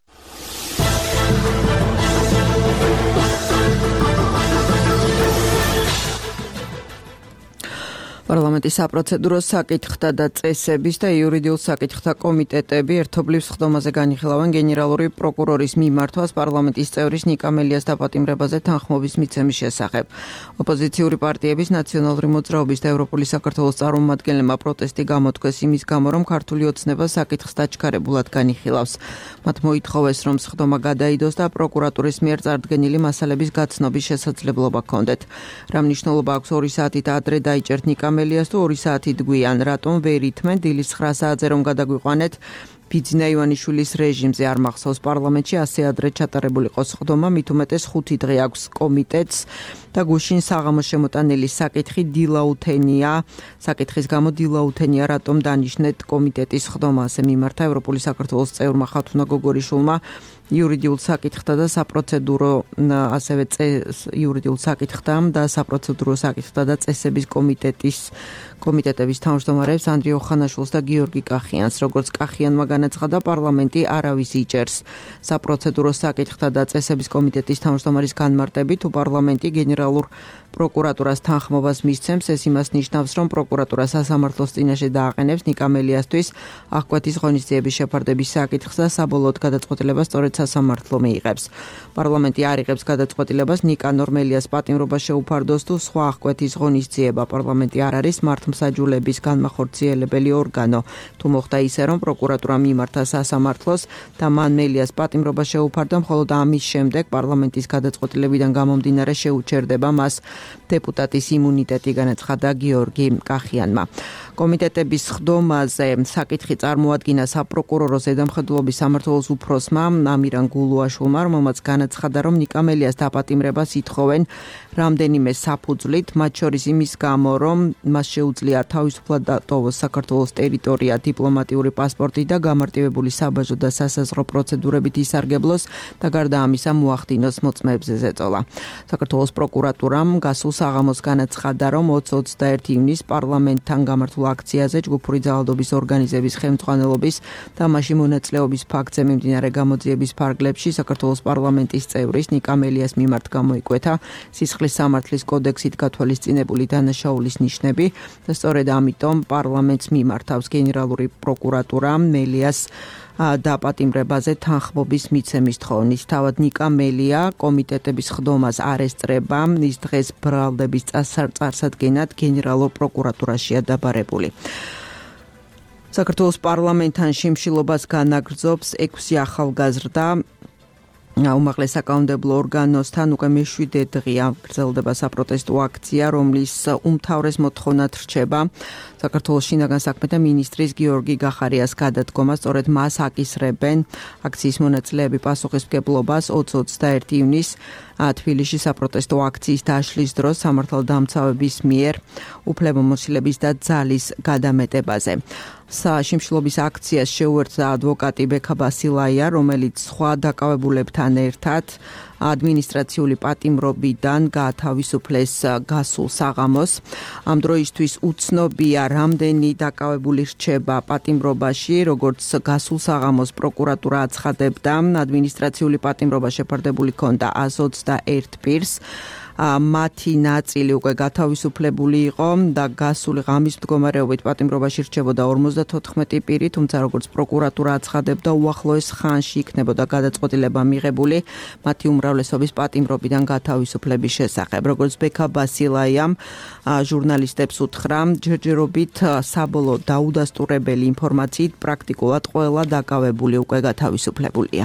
პარლამენტის საპროცედურო საკითხთა და წესების და იურიდიულ საკითხთა კომიტეტები ერთობლივ სხდომაზე განიხილავენ გენერალური პროკურორის მიმართვას პარლამენტის წევრის ნიკა მელიას დაპატიმრებაზე თანხმობის მიცემის შესახებ. ოპოზიციური პარტიების ნაციონალური მოძრაობის და ევროპული საქართველოს წარმომადგენლებმა პროტესტი გამოთქვეს იმის გამო, რომ ქართული ოცნება საკითხს დაჩქარებულად განიხილავს. მათ მოითხოვეს, რომ სხდომა გადაიდოს და პროკურატურის მიერ წარდგენილი მასალების გაცნობის შესაძლებლობა ჰქონდეთ. რა მნიშვნელობა აქვს ორი საათით ადრე დაიჭერთ ნიკა მელიას თუ ორი საათით გვიან, რატომ ვერ ითმენ დილის ცხრა საათზე რომ გადაგვიყვანეთ ბიძინა ივანიშვილის რეჟიმზე არ მახსოვს პარლამენტში ასე ადრე ჩატარებული იყო სხდომა, მით უმეტეს ხუთი დღე აქვს კომიტეტს და გუშინ საღამოს შემოტანილი საკითხი დილაუთენია, საკითხის გამო დილაუთენია რატომ დანიშნეთ კომიტეტის სხდომა, ასე მიმართა ევროპული საქართველოს წევრმა ხათუნა გოგორიშვილმა იურიდიულ საკითხთა და საპროცედურო ასევე იურიდიულ საკითხთა და საპროცედურო საკითხთა და წესების კომიტეტის კომიტეტების თავმჯდომარეს ანდრიო ხანაშვილს და გიორგი კახიანს, როგორც კახიანმა განაცხადა, პარლამენტი არავის იჭერს საპროცედურო საკითხთა და წესების კომიტეტის თავმჯდომარის განმარტებით, თუ პარლამენტი გენერალურ პროკურატურას თანხმობას მისცემს, ეს იმას ნიშნავს, რომ პროკურატურა სასამართლოს წინაშე დააყენებს ნიკა მელიასთვის აღკვეთის ღონისძიების შეფარდების საკითხს და საბოლოოდ გადაწყვეტილებას სწორედ სასამართლო მიიღებს. პარლამენტი არ იღებს გადაწყვეტილებას ნიკანორ მელიას პატიმრობა შეუფარდოს თუ სხვა აღკვეთის ღონისძიება. პარლამენტი არ არის მართლმსაჯულების განმახორციელებელი ორგანო. თუ მოხდა ისე, რომ პროკურატურა მიმართა სასამართლოს და მან მელიას პატიმრობა შეუფარდა, მხოლოდ ამის შემდეგ პარლამენტის გადაწყვეტილებიდან გამომდინარე შეუჩერდება მას დეპუტატის იმუნიტეტი, განაცხადა გიორგი კახიანმა. კომიტეტების სხდომაზე საკითხი წარმოადგინა საპროკურორო ზედამხედველობის სამმართველოს უფროსმა ამირან გულუაშვილმა, რომელმაც განაცხადა, რომ ნიკა მელიას დაპატიმრებას ითხოვენ რამდენიმე საფუძვლით, მათ შორის იმის გამო, რომ მას შეუძლია თავისუფლად დატოვოს საქართველოს ტერიტორია, დიპლომატიური პასპორტი და გამარტივებული საბაჟო და სასაზღვრო პროცედურებით ისარგებლოს და გარდა ამისა მოახდინოს მოწმეებზე ზეწოლა. საქართველოს პროკურატურამ გასულ საღამოს განაცხადა, რომ ოცი ოცდაერთი ივნის პარლამენტთან გამართულ აქციაზე ჯგუფური ძალადობის ორგანიზების ხელმძღვანელობის და მასში მონაწილეობის ფაქტზე მიმდინარე გამოძიების ფარგლებში საქართველოს პარლამენტის წევრის ნიკა მელიას მიმართ გამოიკვეთა სისხლის სამართლის კოდექსით გათვალისწინებული დანაშაულის ნიშნები და სწორედ ამიტომ პარლამენტს მიმართავს გენერალური პროკურატურა მელიას დაპატიმრებაზე თანხმობის მიცემის თხოვნის. თავად ნიკა მელია კომიტეტების სხდომას არ ესწრება, ის დღეს ბრალდების წარსადგენად გენერალურ პროკურატურაშია დაბარებული. საქართველოს პარლამენტთან შიმშილობას განაგრძობს ექვსი ახალგაზრდა უმაღლეს საკანონმდებლო ორგანოსთან უკვე მეშვიდე დღეა გრძელდება საპროტესტო აქცია, რომლის უმთავრეს მოთხოვნად რჩება საქართველოს შინაგან საქმეთა მინისტრის გიორგი გახარიას გადადგომა. სწორედ მას აკისრებენ აქციის მონაწილეები პასუხისმგებლობას ოცი ოცდაერთი ივნის თბილისში საპროტესტო აქციის დაშლის დროს სამართალდამცავების მიერ უფლებამოსილების და ძალის გადამეტებაზე. Საშიმშილობის აქციას შეუერთდა ადვოკატი ბექა ბასილაია, რომელიც სხვა დაკავებულებთან ერთად ადმინისტრაციული პატიმრობიდან გაათავისუფლეს გასულ საღამოს. Ამ დროისთვის უცნობია, რამდენი დაკავებული რჩება პატიმრობაში, როგორც გასულ საღამოს პროკურატურა აცხადებდა, ადმინისტრაციული პატიმრობა შეფარდებული ჰქონდა ას ოცდაერთ პირს. მათი ნაწილი უკვე გათავისუფლებული იყო და გასული ღამის მდგომარეობით პატიმრობაში რჩებოდა ორმოცდათოთხმეტი პირი, თუმცა როგორც პროკურატურა აცხადებდა, უახლოეს ხანში იქნებოდა გადაწყვეტილება მიღებული მათი უმრავლესობის პატიმრობიდან გათავისუფლების შესახებ. Როგორც ბექა ბასილაიამ ჟურნალისტებს უთხრა, ჯერჯერობით საბოლოო დაუდასტურებელი ინფორმაციით პრაქტიკულად ყველა დაკავებული უკვე გათავისუფლებულია.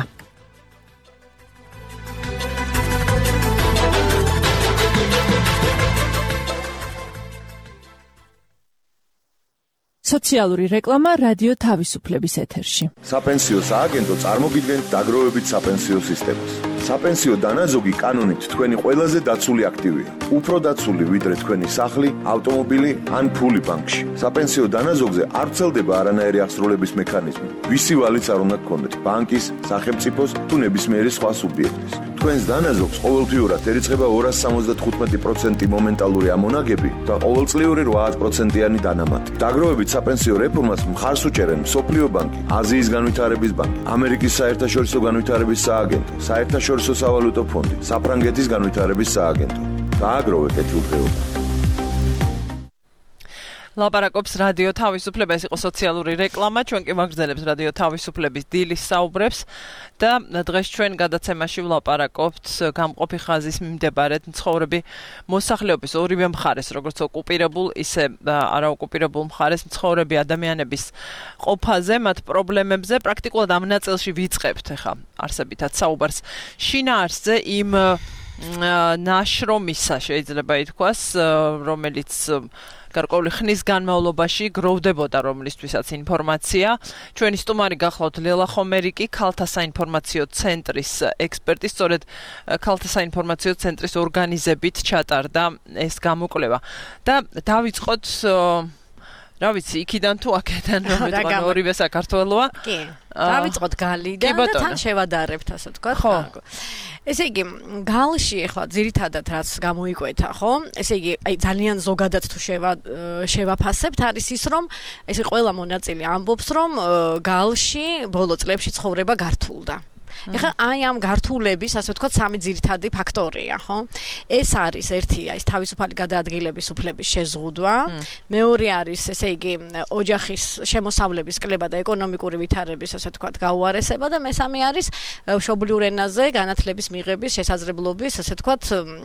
სოციალური რეკლამა რადიო თავისუფლების ეთერში. საპენსიო სააგენტო წარმოგიდგენთ დაგროვებით საპენსიო სისტემას. საპენსიო დანაზოგი კანონით თქვენი ყველაზე დაცული აქტივია. უფრო დაცული ვიდრე თქვენი სახლი, ავტომობილი ან ფული ბანკში. საპენსიო დანაზოგზე არ ვრცელდება არანაირი აღსრულების მექანიზმი. ვისი ვალიც არ უნდა გქონდეთ, ბანკის, სახელმწიფოს თუ ნებისმიერი სხვა სუბიექტის. თქვენს დანაზოგს ყოველთვიურად ერიცხება ორას სამოცდათხუთმეტი პროცენტი მომენტალური ამონაგები და ყოველწლიური რვა პროცენტიანი დანამატი. დაგროვებით საპენსიო რეფორმას მხარს უჭერენ მსოფლიო ბანკი, აზიის განვითარების ბანკი, ამერიკის საერთაშორისო განვითარების სააგენტო, საერთაშორისო სავალუტო ფონდი, საფრანგეთის განვითარების სააგენტო. დააგროვეთ ეთილდღეობა. ლაპარაკობს რადიო თავისუფლება, ეს იყო სოციალური რეკლამა, ჩვენ კი ვაგრძელებს რადიო თავისუფლების დილის საუბრებს და დღეს ჩვენ გადაცემაში ვლაპარაკობთ გამყოფი ხაზის მიმდებარედ მცხოვრები მოსახლეობის ორივე მხარეს, როგორც ოკუპირებულ, ისე არაოკუპირებულ მხარეს მცხოვრები ადამიანების ყოფაზე, მათ პრობლემებზე, პრაქტიკულად ამ ნაწილში ვიწყებთ ახლა არსებითად საუბარს შინაარსზე იმ ნაშრომისა, შეიძლება ითქვას, რომელიც გარკვეული ხნის განმავლობაში გროვდებოდა, რომლისთვისაც ინფორმაცია. ჩვენი სტუმარი გახლავთ ლელა ხომერიკი, ქალთა საინფორმაციო ცენტრის ექსპერტი, სწორედ ქალთა საინფორმაციო ცენტრის ორგანიზებით ჩატარდა ეს გამოკვლევა. და დავიწყოთ, რა ვიცი, იქიდან თუ აქედან, რომ მეტყვი ორივე საქართველოა. კი. დავიწყოთ გალიდან და თან შევადარებთ, ასე ვთქვათ. ხო. ესე იგი, გალში ახლა ძირითადად რაც გამოიკვეთა, ხო? ესე იგი, აი ძალიან ზოგადად თუ შევა შევაფასებთ, არის ის, რომ ესე ყველა მონაწილე ამბობს, რომ გალში ბოლო წლებში ცხოვრება გართულდა. ეხლა აი ამ გართულების, ასე ვთქვათ, სამი ძირითადი ფაქტორია, ხო? ეს არის ერთია, ის თავისუფალი გადაადგილების უფლების შეზღუდვა, მეორე არის, ესე იგი, ოჯახის შემოსავლების კლება და ეკონომიკური ვითარების, ასე ვთქვათ, გაუარესება და მესამე არის მშობლიურ ენაზე განათლების მიღების შესაძლებლობის, ასე ვთქვათ,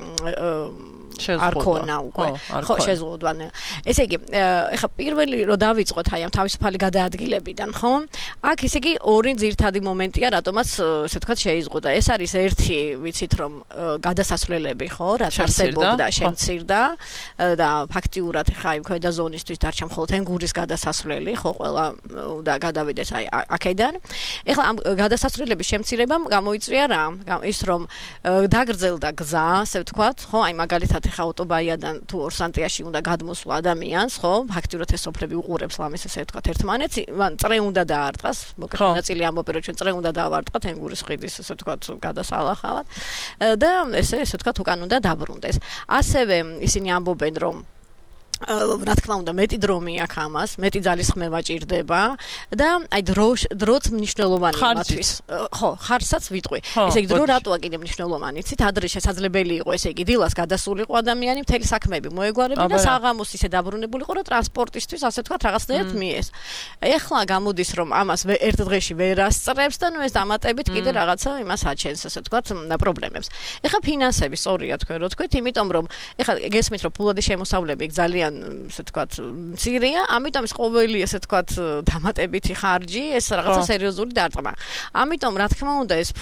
არ ქონა უკვე. ხო, შეზღუდვა. ესე იგი, ეხლა პირველი რომ დავიწყოთ აი ამ თავისუფალი გადაადგილებიდან, ხო? აქ ესე იგი ორი ძირითადი მომენტია, რატომაც ესე ვთქვათ შეიზღუდა. ეს არის ერთი, ვიცით რომ გადასასვლელები, ხო, რაც არსებობდა, შემცირდა და ფაქტიურად ეხლა აი ქვედა ზონისთვის დარჩა მხოლოდ ენგურის გადასასვლელი, ხო, ყველა და გადავიდეს აი აქედან. ეხლა ამ გადასასვლელების შემცირებამ გამოიწვია რა? ის რომ დაგრძელდა გზა, ასე ვთქვათ, ხო, აი მაგალითად ეხლა ავტობაიადან თუ ორსანტიაში უნდა გადმოსვლა ადამიანს, ხო, ფაქტიურად ეს სოფლები უყურებს ლამის ესე ვთქვათ ერთმანეთს, მან წრე უნდა დაარტყას, მოკლედ ნაწილი ამბობენ რომ ჩვენ წრე უნდა დავარტყათ ენგურის ხიდის ესე ვთქვათ გადასალახავად და ესე ესე ვთქვათ უკან უნდა დაბრუნდეს. ასევე ისინი ამბობენ რომ რა თქმა უნდა მეტი დრო მიაქვს ამას, მეტი ძალისხმევა ჭირდება და აი დროც მნიშვნელოვანია მათთვის. ხო, ხარსაც ვიტყვი. ესე იგი დრო რატოა კიდე მნიშვნელოვანი? იცით, ადრე შესაძლებელი იყო, ესე იგი დილას გადასულიყო ადამიანი, მთელი საქმეები მოეგვარებინა და საღამოს ისე დაბრუნებულიყო, რომ ტრანსპორტისთვის ასე ვთქვათ რაღაცნაირად მიეს. ეხლა გამოდის რომ ამას ერთ დღეში ვერ ასწრებს და ნუ ეს დამატებით კიდე რაღაცა იმას აჩენს, ასე ვთქვათ, პრობლემებს. ეხლა ფინანსები სწორია თქვენ რო თქვით, იმიტომ რომ ეხლა გესმით რომ ფულადი შემოსავლები ძალიან ძალიან ესე თქვათ მცირეა, ამიტომ ეს ყოველი ესე თქვათ დამატებითი ხარჯი, ეს რაღაცა სერიოზული დარტყმა. ამიტომ რა თქმა უნდა ეს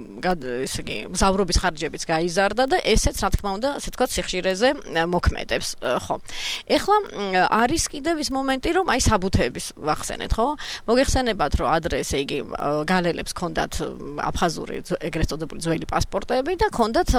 ესე იგი მგზავრობის ხარჯებიც გაიზარდა და ესეც რა თქმა უნდა ესე თქვათ სიხშირეზე მოქმედებს, ხო. ეხლა არის კიდევ ის მომენტი, რომ აი საბუთების ვახსენეთ, ხო? მოგეხსენებათ, რომ ადრე ესე იგი გალელებს ქონდათ აფხაზური ეგრეთ წოდებული ძველი პასპორტები და ქონდათ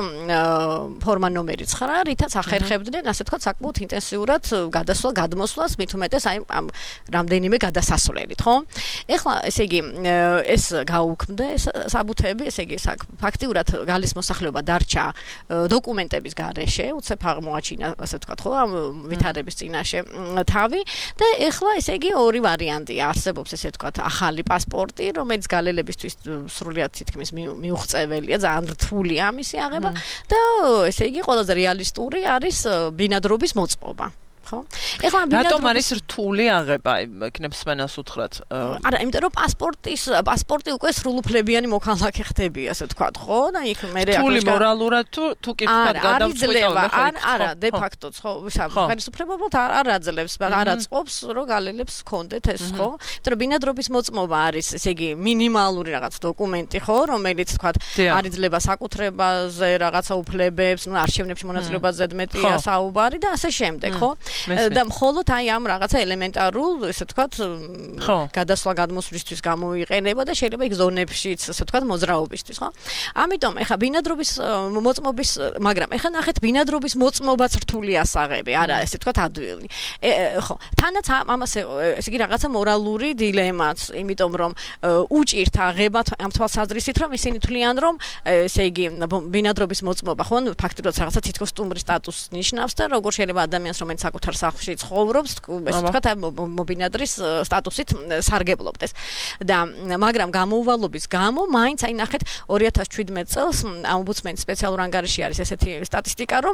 ფორმა ნომერი ცხრა, რითაც ახერხებდნენ ასე თქვათ საკმაოდ ინტენსიურად გადასვლა, გადმოსვლას, მით უმეტეს აი ამ რამდენიმე გადასასვლელით, ხო? ეხლა ესე იგი ეს გაუქმდა ეს საბუთები, ესე იგი ფაქტიურად გალის მოსახლეობა დარჩა დოკუმენტების გარეშე, უცებ აღმოაჩინა ასე თქვათ, ხო, ამ ვითარების წინაშე თავი და ეხლა ესე იგი ორი ვარიანტია არსებობს, ესე თქვათ, ახალი პასპორტი, რომელიც გალელებისთვის სრულიად თითქმის მიუღწეველია, ძალიან რთულია ამისი აღება და ესე იგი ყველაზე რეალისტური არის ბინადრობის მოწყობა. ხო? ეხლა რატომ არის რთული აღება, იქნებს მენას უთხრათ? არა, იმიტომ რომ პასპორტის პასპორტი უკვე სრულუფლებიანი მოქალაქე ხდები, ასე ვთქვათ, ხო? და იქ მე რთული მორალურად თუ თუ კი ვთქვათ გადავწყვიტავ ან არა, დე ფაქტოც, ხო, ხელისუფლებობთ არ აძლევს, არ აწყობს, რომ გალელებს ჰქონდეთ ეს, ხო? იმიტომ რომ ბინადრობის მოწმობა არის, ესე იგი, მინიმალური რაღაც დოკუმენტი, ხო, რომელიც ვთქვათ, არ იძლევა საკუთრებაზე რაღაცა უფლებებს, ნუ არშივნებში მონაწილეობაზე ზედმეტია საუბარი და ასე შემდეგ, ხო? და მხოლოდ აი ამ რაღაცა ელემენტარულ, ესე ვთქვათ, გადასვლა გადმოსვლისთვის გამოიყენება და შეიძლება იქ ზონებშიც, ესე ვთქვათ, მოძრაობისთვის, ხო? ამიტომ ეხა ბინადრობის მოწმობის, მაგრამ ეხა ნახეთ ბინადრობის მოწმობაც რთული ასაღები, არა, ესე ვთქვათ, ადვილი. ხო, თანაც ამასე, ესე იგი რაღაცა მორალური დილემაც, იმიტომ რომ უჭირთ აღება ამ თვალსაზრისით, რომ ისინი თვლიან, რომ ესე იგი ბინადრობის მოწმობა, ხო, ფაქტობრივად რაღაცა თითქოს სტუმრის სტატუსს ნიშნავს და როგორ შეიძლება ადამიანს, რომელიც საკუთარ სახლში ცხოვრობს, ესე ვთქვათ, მობინადრის სტატუსით სარგებლობდეს. და მაგრამ გამოუვალობის გამო, მაინც აი ნახეთ ორი ათას შვიდმეტ წელს ომბუდსმენის სპეციალურ ანგარიში არის ესეთი სტატისტიკა, რომ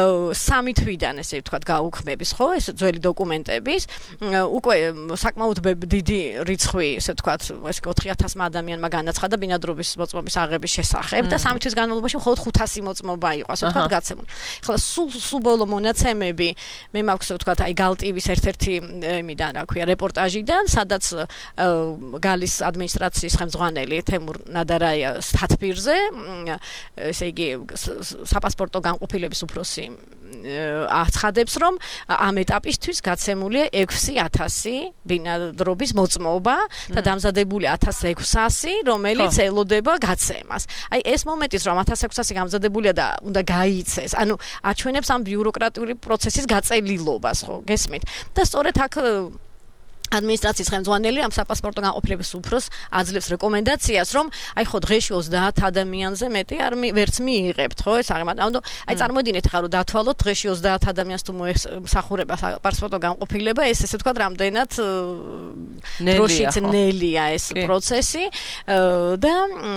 სამი თვიდან ესე ვთქვათ გაუქმების, ხო, ეს ძველი დოკუმენტების, უკვე საკმაოდ დიდი რიცხვი, ესე ვთქვათ, ეს ოთხი ათასმა ადამიანმა განაცხადა ბინადრობის მოწმობის აღების შესახებ და სამი თვის განმავლობაში მხოლოდ ხუთასი მოწმობა იყო, ასე ვთქვათ, გაცემული. ახლა სულ სულ ბოლო მონაცემები მე მაქვს ვთქვათ, აი გალტივის ერთ-ერთი იმიდან, რა ქვია, რეპორტაჟიდან, სადაც გალის ადმინისტრაციის ხელმძღვანელი თემურ ნადარაიას თათბირზე, ესე იგი, საპასპორტო განყოფილების უფროსი აცხადებს, რომ ამ ეტაპისთვის გაცემულია ექვსი ათასი ბინადრობის მოწმობა და დამზადებულია ათას ექვსასი, რომელიც ელოდება გაცემას. აი ეს მომენტიც, რომ ათას ექვსასი გამზადებულია და უნდა გაიცეს, ანუ აჩვენებს ამ ბიუროკრატიული პროცესის გაწელილობას, ხო, გესმით? და სწორედ აქ ადმინისტრაციის ხელმძღვანელი ამ საპასპორტო განყოფილების უფროს აძლევს რეკომენდაციას, რომ აი ხო დღეში ოცდაათ ადამიანზე მეტი არ ვერც მიიღებთ, ხო, ეს აღება. ანუ აი წარმოიდგინეთ ხა რომ დათვალოთ დღეში ოცდაათ ადამიანს თუ მოესახურება საპასპორტო განყოფილება, ეს ესე ვთქვათ, რამდენად დროშიც ნელია ეს პროცესი და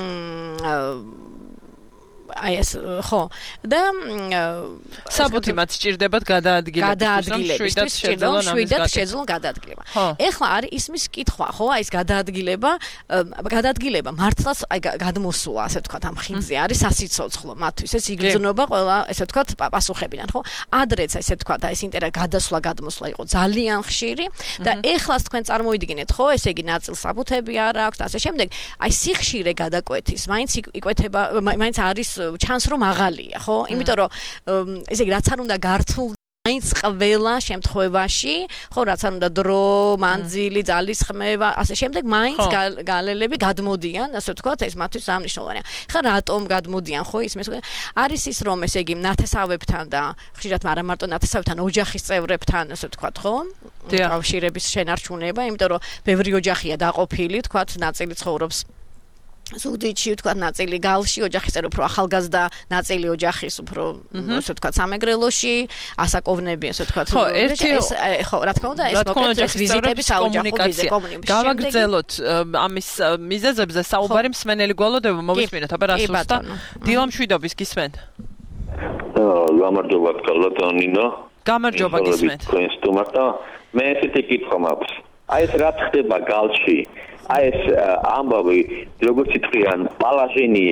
აი ეს ხო და საბუთი მათ სჭირდებათ გადაადგილებას, შვიდად შეძლონ გადაადგილება. ეხლა არის ისმის კითხვა, ხო, აი ეს გადაადგილება, გადაადგილება მართლაც აი გადმოსულა, ასე ვთქვათ, ამ ხიდზე არის სასიცოცხლო მათთვის, ეს იგრძნობა ყველა, ესე ვთქვათ, პასუხებიდან, ხო? ადრეც ესე ვთქვათ, აი ეს ინტერა გადასვლა, გადმოსვლა იყო ძალიან ხშირი და ეხლაც თქვენ წარმოიდგინეთ, ხო, ესე იგი ნაწილ საბუთები არ აქვს და ასე შემდეგ, აი სიხშირე გადაკვეთის, მაინც იკვეთება, მაინც არის ჩანს რომ აღალია, ხო? იმიტომ რომ ესე იგი რაც არ უნდა გართულ მაინც ყველა შემთხვევაში, ხო, რაც არ უნდა დრო, მანძილი, ძალისხმევა, ასე შემდეგ, მაინც გალელები გადმოდიან, ასე ვთქვათ, ეს მათთვის სამნიშნველია. ხა რატომ გადმოდიან, ხო, ის მე არის ის რომ ესე იგი ნათესავებთან და ხშირად არა მარტო ნათესავებთან, ოჯახის წევრებთან, ასე ვთქვათ, ხო? კავშირების შენარჩუნება, იმიტომ რომ ბევრი ოჯახია დაყოფილი, ვთქვათ, ნაწილი ცხოვრობს ზუგდიდში, ვთქვათ, ნაწილი გალში, ოჯახის წევრი უფრო ახალგაზრდა, ნაწილი ოჯახის უფრო, ასე ვთქვათ, სამეგრელოში, ასაკოვნები, ასე ვთქვათ. ხო, ერთი ხო, რა თქმა უნდა, ეს მოკეთებს ვიზიტების საოჯახო ვიზიტები, კომუნიკაცია. გავაგრძელოთ ამის მიზეზებზე საუბარი მსმენელი გვალოდება, მოვისმინოთ, აბა რა სუსტა. დილა მშვიდობის გისმენთ. გამარჯობა, კალატონინო. გამარჯობა, გისმენთ. მე ესეთი კითხვა მაქვს. აი ეს რა ხდება გალში? აი ეს ამბავი, როგორც იტყვიან, პალაჟინი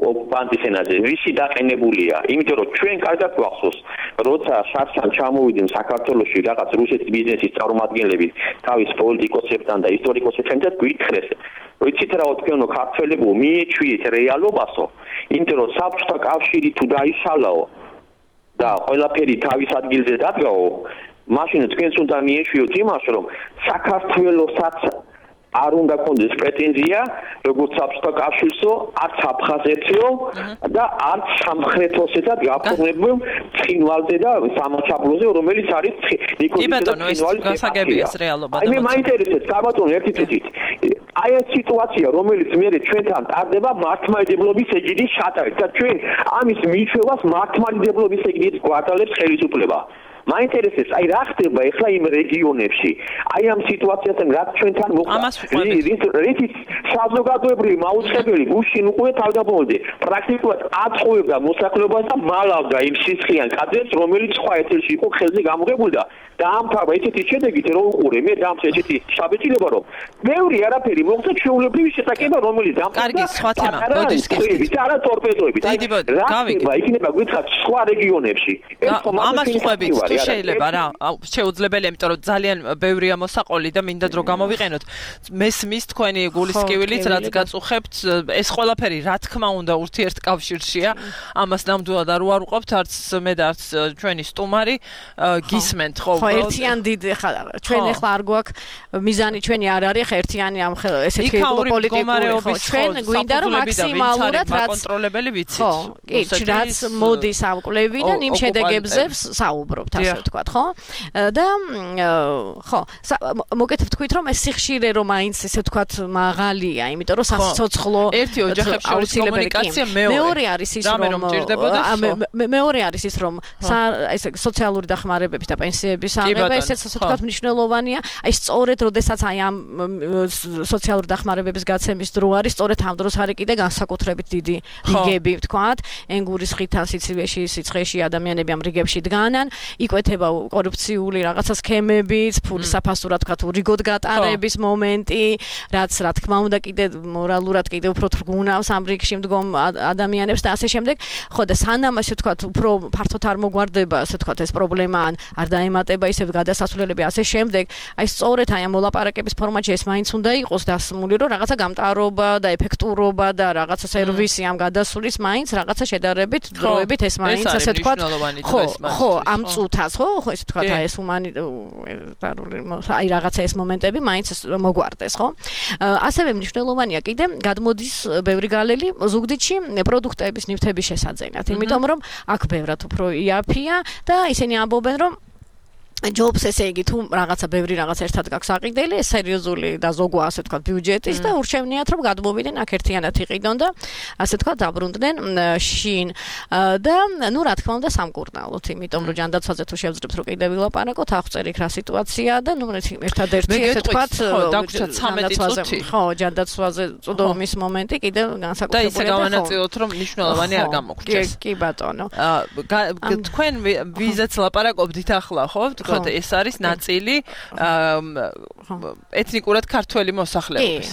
ოკუპანტის ენაზე ვისი დაყენებულია, იმიტომ რომ ჩვენ კარგად გვახსოვს, როცა შარშან ჩამოვიდნენ საქართველოში რაღაც რუსეთის ბიზნესის წარმომადგენლები თავის პოლიტიკოსებთან და ისტორიკოსებთან და გვითხრეს, ვიცით რა თქვენო ქართველებო მიეჩვიეთ რეალობასო, იმიტომ რომ საბჭოთა კავშირი თუ დაიშალაო და ყველაფერი თავის ადგილზე დადგაო, მაშინ თქვენს უნდა მიეჩვიოთ იმას, რომ საქართველოსაც არ უნდა კონდეს პრეტენზია, როგორც საბჭოთა კავშირსო, არც აფხაზეთსო და არც სამხრეთოსეცად გაფორმებულ ცხინვალზე და სამაჩაბლოზე, რომელიც არის ნიკოზის გასაგებია რეალობა. აი მე მაინტერესებს, საბატონო ერთი წუთით. აი ეს სიტუაცია, რომელიც მე ჩვენთან ტარდება მართლმადიდებლობის ეგიდის შეტევით და ჩვენ ამის მიჩვევას მართლმადიდებლობის ეგიდით გვატალებს ხელისუფლება. მაინტერესებს, აი რა ხდება ახლა იმ რეგიონებში, აი ამ სიტუაციასთან რაც ჩვენთან მოხდა. რითიც საზოგადოებრივი მაუწყებელი გუშინ უკვე თავდაპირველად პრაქტიკულად აწყვევდა მოსახლეობას და მალავდა იმ სისხლიან კადრებს, რომელიც სხვა ეთერში იყო ხელზე გამოღებული და დაამთავრა ესეთი შედეგით, რომ უყურე მე დაამთავრა ესეთი შაბეჭდილება, რომ ბევრი არაფერი მოხდა ჩვეულებრივი შეტაკება, რომელიც დაამთავრა. კარგი, სხვა თემა, ბოდიშ გიხდით. არა ტორპედოებით. აი რა ხდება, იქნება გითხრათ სხვა რეგიონებში. ეს ამას ყვებით თუ შეიძლება რა, შეუძლებელია, იმიტომ რომ ძალიან ბევრია მოსაყოლი და მინდა დრო გამოვიყენოთ. მესმის თქვენი გულისკივილით, რაც გაწუხებთ, ეს ყველაფერი რა თქმა უნდა ურთიერთკავშირშია. ამას ნამდვილად არ უარყოფთ, არც მე და არც ჩვენი სტუმარი გისმენთ, ხო? ხო, ერთიან დიდ ხა ჩვენ ახლა არ გვაქვს მიზანი ჩვენი არ არის ხა ერთიანი ამ ესეთი პოლიტიკური ხო ჩვენ გვინდა რომ მაქსიმალურად რაც კონტროლებელი ვიცით. ხო, კი, რაც მოდის ამ კვლევიდან იმ შედეგებზე საუბრობთ, ასე ვთქვათ, ხო? და ხო, მოგეთქვით თქვით რომ ეს სიხშირე რომ მაინც ესე ვთქვათ მაღალია, იმიტომ რომ სასიცოცხლო ერთი ოჯახებში შორის კომუნიკაცია მეორე. მეორე არის ის რომ მეორე არის ის რომ ესე სოციალური დახმარებების და პენსიების აღება ესეც ასე ვთქვათ მნიშვნელოვანია. აი სწორედ როდესაც აი ამ სოციალური დახმარებების გაცემის დრო არის, სწორედ ამ დროს არის კიდე განსაკუთრებით დიდი რიგები ვთქვათ, ენგურის ხითა სიცივეში, სიცხეში ადამიანები ამ რიგებში დგანან, იკვეთება კორუფციული რაღაცა სქემებიც, ფულის საფასურად ვთქვათ, ურიგოდ გატარების მომენტი, რაც რა თქმა უნდა კიდე მორალურად კიდე უფრო თრგუნავს ამ რიგში მდგომ ადამიანებს და ასე შემდეგ. ხო და სანამ ასე ვთქვათ, უფრო ფართოდ არ მოგვარდება ასე ვთქვათ ეს პრობლემა ან არ დაემატება ისევ გადასასვლელები ასე შემდეგ, აი სწორედ აი ამ მოლაპარაკების ფორმატში ეს მაინც უნდა იყოს დასმული, რომ რაღაცა გამტარობა და ეფექტურობა და რაღაცა სერვისი ამ გადასulis მაინც რაღაცა შედარებით დროებით ეს მაინც ასე ვთქვათ, ხო, ხო, ამ წუთას, ხო, ხო, ესე ვთქვათ, აი ეს ჰუმანიტარული აი რაღაცა ეს მომენტები მაინც მოგვარდეს, ხო? ასევე მნიშვნელოვანია კიდე გადმოდის ბევრი გალელი ზუგდიდში პროდუქტების ნივთების შესაძენად, იმიტომ რომ აქ ბევრად უფრო იაფია და ისინი ამბობენ რომ ჯობს ესე იგი თუ რაღაცა ბევრი რაღაც ერთად გაქვს აყიდელი, სერიოზული და ზოგვა ასე ვთქვათ ბიუჯეტის და ურჩევნიათ რომ გადმოვიდნენ აქ ერთიანად იყიდონ და ასე ვთქვათ დაბრუნდნენ შინ და ნუ რა თქმა უნდა სამკურნალოდ, იმიტომ რომ ჯანდაცვაზე თუ შევძლებთ რომ კიდევ ვილაპარაკოთ, აღწერ იქ რა სიტუაცია და ნუ ერთადერთი ასე ვთქვათ დაგვრჩა ცამეტი წუთი. ხო, ჯანდაცვაზე წვდომის მომენტი კიდევ განსაკუთრებულია. და ისე გავანაწილოთ რომ მნიშვნელოვანი არ გამოგრჩეს. კი ბატონო. თქვენ ვიზაც ლაპარაკობდით ახლა, ხო? ეს არის ნაწილი ეთნიკურად ქართველი მოსახლეობის.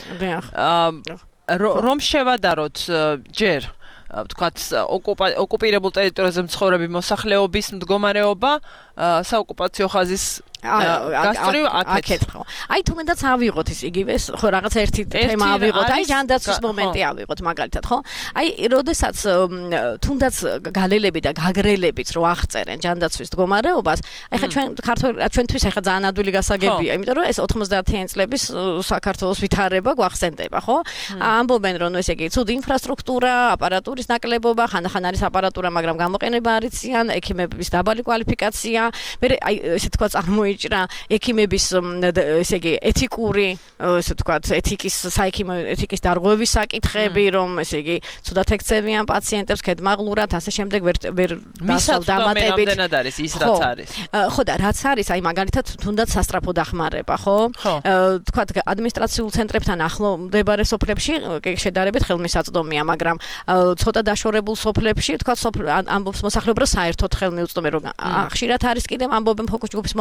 რომ შევადაროთ ჯერ ვთქვათ ოკუპირებულ ტერიტორიაზე მცხოვრები მოსახლეობის მდგომარეობა საოკუპაციო ხაზის გასწრივ აქეთ ხო. აი თუნდაც ავიღოთ ის იგივე ხო რაღაცა ერთი თემა ავიღოთ, აი ჯანდაცვის მომენტი ავიღოთ მაგალითად, ხო? აი როდესაც თუნდაც გალელები და გაგრელებიც რო აღწერენ ჯანდაცვის მდგომარეობას, აი ხა ჩვენ ქართველ ჩვენთვის ახლა ძალიან ადვილი გასაგებია, იმიტომ რომ ეს ოცდაათიანი წლების საქართველოს ვითარება გვახსენდება, ხო? ამბობენ რომ ესე იგი ცუდი ინფრასტრუქტურა, აპარატურის ნაკლებობა, ხანდახან არის აპარატურა, მაგრამ გამოყენება არ იციან, ექიმების დაბალი კვალიფიკაცია, მე აი ესე თქვა წარმოიჭრა ექიმების ესე იგი ეთიკური, ესე თქვა ეთიკის, საექიმო ეთიკის დარღვევის საკითხები, რომ ესე იგი ცუდად ექცევიან პაციენტებს, ქედმაღლურად, ასე შემდეგ ვერ ვერ დასალ დამატებით. მისად არის ის რაც არის. ხო და რაც არის, აი მაგალითად თუნდაც სასტრაფო დახმარება, ხო? თქვა ადმინისტრაციულ ცენტრებთან ახლო მდებარე სოფლებში შედარებით ხელმისაწვდომია, მაგრამ ცოტა დაშორებულ სოფლებში, თქვა ამბობს მოსახლეობა, რომ საერთოდ ხელმიუწვდომე, რომ ხშირად არის კიდევ ამბობენ ფოკუს ჯგუფის მონაწილეები,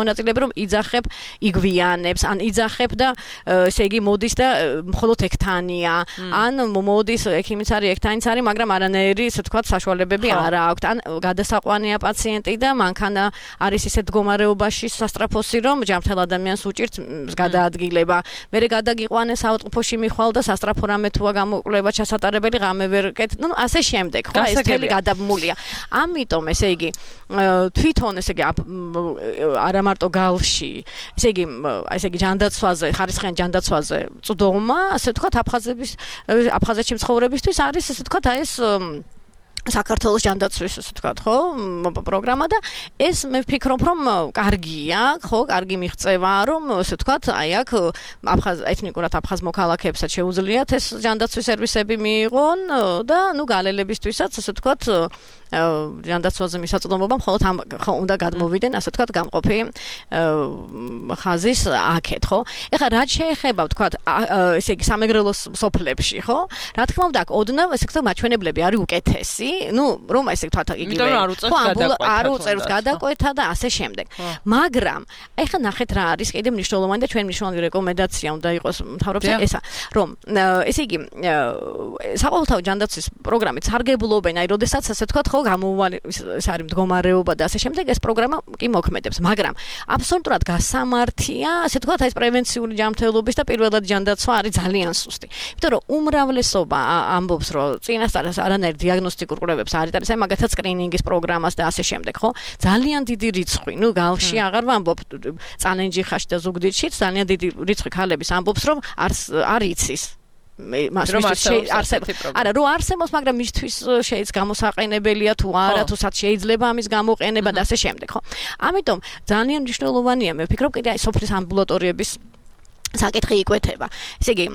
რომ იძახებ იგვიანებს, ან იძახებ და ესე იგი მოდის და მხოლოდ ექთანია, ან მოდის ექიმიც არის, ექთანიც არის, მაგრამ არანაირი ესე ვთქვათ საშუალებები არ აქვს, ან გადასაყვანია პაციენტი და მანქანა არის ისეთ მდგომარეობაში სასტრაფოსი, რომ ჯანმრთელ ადამიანს უჭირთ გადაადგილება. მერე გადაგიყვანეს საავადმყოფოში მიხვალ და სასტრაფო რამე თუა გამოკვლევა ჩასატარებელი ღამე ვერ კეთ. ნუ ასე შემდეგ, ხო, ეს თელი გადაბმულია. ამიტომ ესე იგი თვითონ ესე იგი არა მარტო გალში, ესე იგი ესე იგი ჯანდაცვაზე, ხარისხიან ჯანდაცვაზე წვდომა, ასე ვთქვათ, აფხაზების აფხაზეთში მცხოვრებისთვის არის ესე ვთქვათ აი ეს საქართველოს ჯანდაცვის ასე ვთქვათ, ხო, პროგრამა და ეს მე ვფიქრობ, რომ კარგია, ხო, კარგი მიღწევა, რომ ასე ვთქვათ, აი აქ აფხაზ ეთნიკურად აფხაზ მოქალაქეებსაც შეუძლიათ ეს ჯანდაცვის სერვისები მიიღონ და ნუ გალელებისთვისაც ასე ვთქვათ ჯანდაცვაზე მისაწვდომობა მხოლოდ ამ ხო უნდა გადმოვიდნენ ასე ვთქვათ გამყოფი ხაზის აქეთ, ხო? ეხლა რაც შეეხება ვთქვათ ესე იგი სამეგრელოს სოფლებში, ხო? რა თქმა უნდა, აქ ოდნავ ესე ვთქვათ მაჩვენებლები არის უკეთესი, ნუ რომ ესე ვთქვათ იგივე ხო არ უწევს გადაკვეთა და ასე შემდეგ. მაგრამ ეხლა ნახეთ რა არის კიდე მნიშვნელოვანი და ჩვენ მნიშვნელოვანი რეკომენდაცია უნდა იყოს მთავრობზე ესა, რომ ესე იგი საყოველთაო ჯანდაცვის პროგრამით სარგებლობენ, აი როდესაც ასე ვთქვათ ხო გამოუვალი ეს არის მდგომარეობა და ასე შემდეგ ეს პროგრამა კი მოქმედებს, მაგრამ აბსოლუტურად გასამართია, ასე ვთქვათ, ეს პრევენციული ჯანმრთელობის და პირველად ჯანდაცვა არის ძალიან სუსტი. იმიტომ რომ უმრავლესობა ამბობს, რომ წინასწარ არანაირ დიაგნოსტიკურ კვლევებს არ იტანს, აი მაგათაც სკრინინგის პროგრამას და ასე შემდეგ, ხო? ძალიან დიდი რიცხვი, ნუ გალში აღარ ვამბობ, წანენჯიხაში და ზუგდიდში ძალიან დიდი რიცხვი ქალების ამბობს, რომ არ არ იცის მასშტაბში არსებობს. არა, რო არსებობს, მაგრამ მისთვის შეიძლება გამოსაყენებელია თუ არა, თუ სად შეიძლება ამის გამოყენება და ასე შემდეგ, ხო? ამიტომ ძალიან მნიშვნელოვანია, მე ვფიქრობ, კიდე აი სოფლის ამბულატორიების საკითხი იკვეთება. ესე იგი,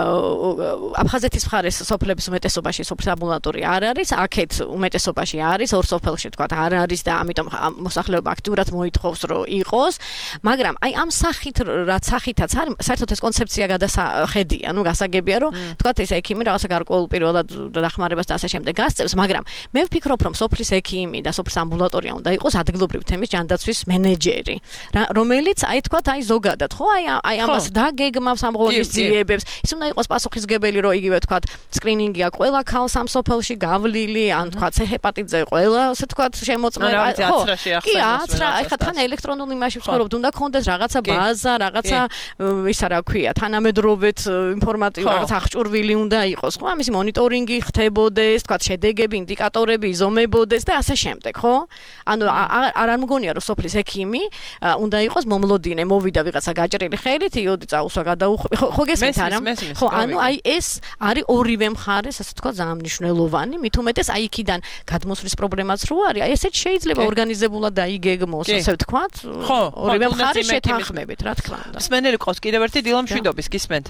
აფხაზეთის მხარეს სოფლების უმეტესობაში სოფლის ამბულატორია არ არის, აქეთ უმეტესობაში არის, ორ სოფელში თქვა არ არის და ამიტომ მოსახლეობა აქტიურად მოითხოვს, რომ იყოს, მაგრამ აი ამ სახით, რაც სახითაც არის, საერთოდ ეს კონცეფცია გადახედია, ну გასაგებია, რომ თქვა ეს ექიმი რაღაცა გარკვეულ პირველად დახმარებას და ასე შემდეგ გასწევს, მაგრამ მე ვფიქრობ, რომ სოფლის ექიმი და სოფლის ამბულატორია უნდა იყოს ადგილობრივი თემის ჯანდაცვის მენეჯერი, რომელიც აი თქვა აი ზოგადად, ხო, აი აი ამას და გეგმავს ამ ღონისძიებებს. ის უნდა იყოს პასუხისმგებელი, რომ იგივე ვთქვათ, სკრინინგია ყველა ქალს ამ სოფელში გავლილი, ან ვთქვათ, ჰეპატიტზე ყველა, ასე ვთქვათ, შემოწმება. ხო, კი, აცრა, ეხლა თან ელექტრონულ იმაში ვცხოვრობთ, უნდა გქონდეს რაღაცა ბაზა, რაღაცა ისა რა ქვია, თანამედროვეთ ინფორმატიული რაღაც აღჭურვილი უნდა იყოს, ხო? ამისი მონიტორინგი ხდებოდეს, ვთქვათ, შედეგები, ინდიკატორები იზომებოდეს და ასე შემდეგ, ხო? ანუ არ არ მგონია, რომ სოფლის ექიმი უნდა იყოს მომლოდინე, მოვიდა ვიღაცა გაჭრილი ხელით, იოდი უსვა გადაუხვი ხო გესმით არა ხო ანუ აი ეს არის ორივე მხარეს ასე თქვა ძალიან მნიშვნელოვანი მით უმეტეს აი იქიდან გადმოსვლის პრობლემაც რო არის აი ესეც შეიძლება ორგანიზებულად დაიგეგმოს ასე ვთქვა ხო ორივე მხარეს შეთანხმებით რა თქმა უნდა მსმენელი ყავს კიდევ ერთი დილა მშვიდობის გისმენთ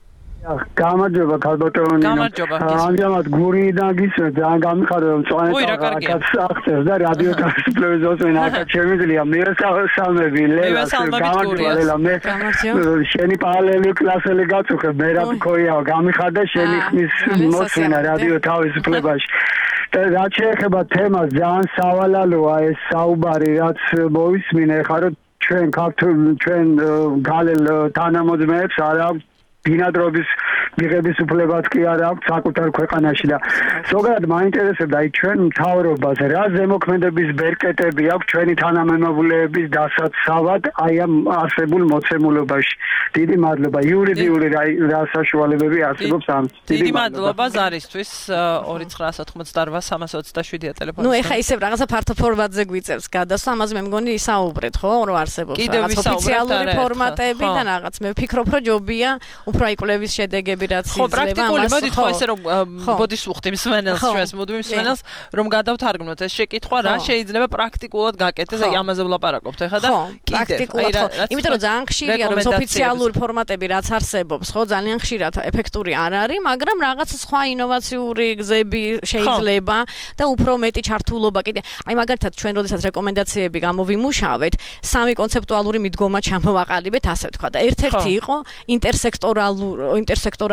გამარჯობა ქალბატონო გამარჯობა ამჟამად გურიდან გისმენთ ძალიან გამიხარდა რომ წვანეთა აქაც აღწევს და რადიო ტელევიზიას ვენ აქაც შემიძლია მე სამები ლელა გამარჯობა ლელა მე შენი პარალელი კლასელი გაწუხე მე რა მქონია გამიხარდა შენი ხმის მოსვენა რადიო თავისუფლებაში და რაც შეეხება თემას ძალიან სავალალოა ეს საუბარი რაც მოვისმინე ხა რომ ჩვენ ქართულ ჩვენ გალელ თანამოძმეებს არა ბინადრობის მიღების უფლებაც კი არ აქვს საკუთარ ქვეყანაში და ზოგადად მაინტერესებდა აი ჩვენ მთავრობას რა ზემოქმედების ბერკეტები აქვს ჩვენი თანამემამულეების დასაცავად აი ამ არსებულ მოცემულობაში. დიდი მადლობა. იურიდიული რა საშუალებები არსებობს ამ. დიდი მადლობა ზარისთვის ორი ცხრა ათოთხმოცდაოთხ სამას ოცდაშვიდია ტელეფონი. ნუ ეხა ისევ რაღაცა ფართო ფორმატზე გვიწევს გადასვა, ამაზე მე მგონი ისაუბრეთ, ხო, რომ არსებობს რაღაც ოფიციალური ფორმატები და რაღაც მე ვფიქრობ, რომ ჯობია უფრო აი კვლევის შედეგები რაც იძლევა ამას. ხო, პრაქტიკული მოდით ხო ესე რომ ბოდის უხდი მსმენელს ჩვენს მოდივ მსმენელს რომ გადავთარგმნოთ ეს შეკითხვა რა შეიძლება პრაქტიკულად გაკეთდეს აი ამაზე ვლაპარაკობთ ახლა და კიდევ აი იმიტომ რომ ძალიან ხშირია რომ ოფიციალური ფორმატები რაც არსებობს ხო ძალიან ხშირად ეფექტური არ არის მაგრამ რაღაც სხვა ინოვაციური გზები შეიძლება და უფრო მეტი ჩართულობა კიდე აი მაგალითად ჩვენ როდესაც რეკომენდაციები გამოვიმუშავეთ სამი კონცეპტუალური მიდგომა ჩამოვაყალიბეთ ასე ვთქვა და ერთ-ერთი იყო ინტერსექტორალური ინტერსექტორალური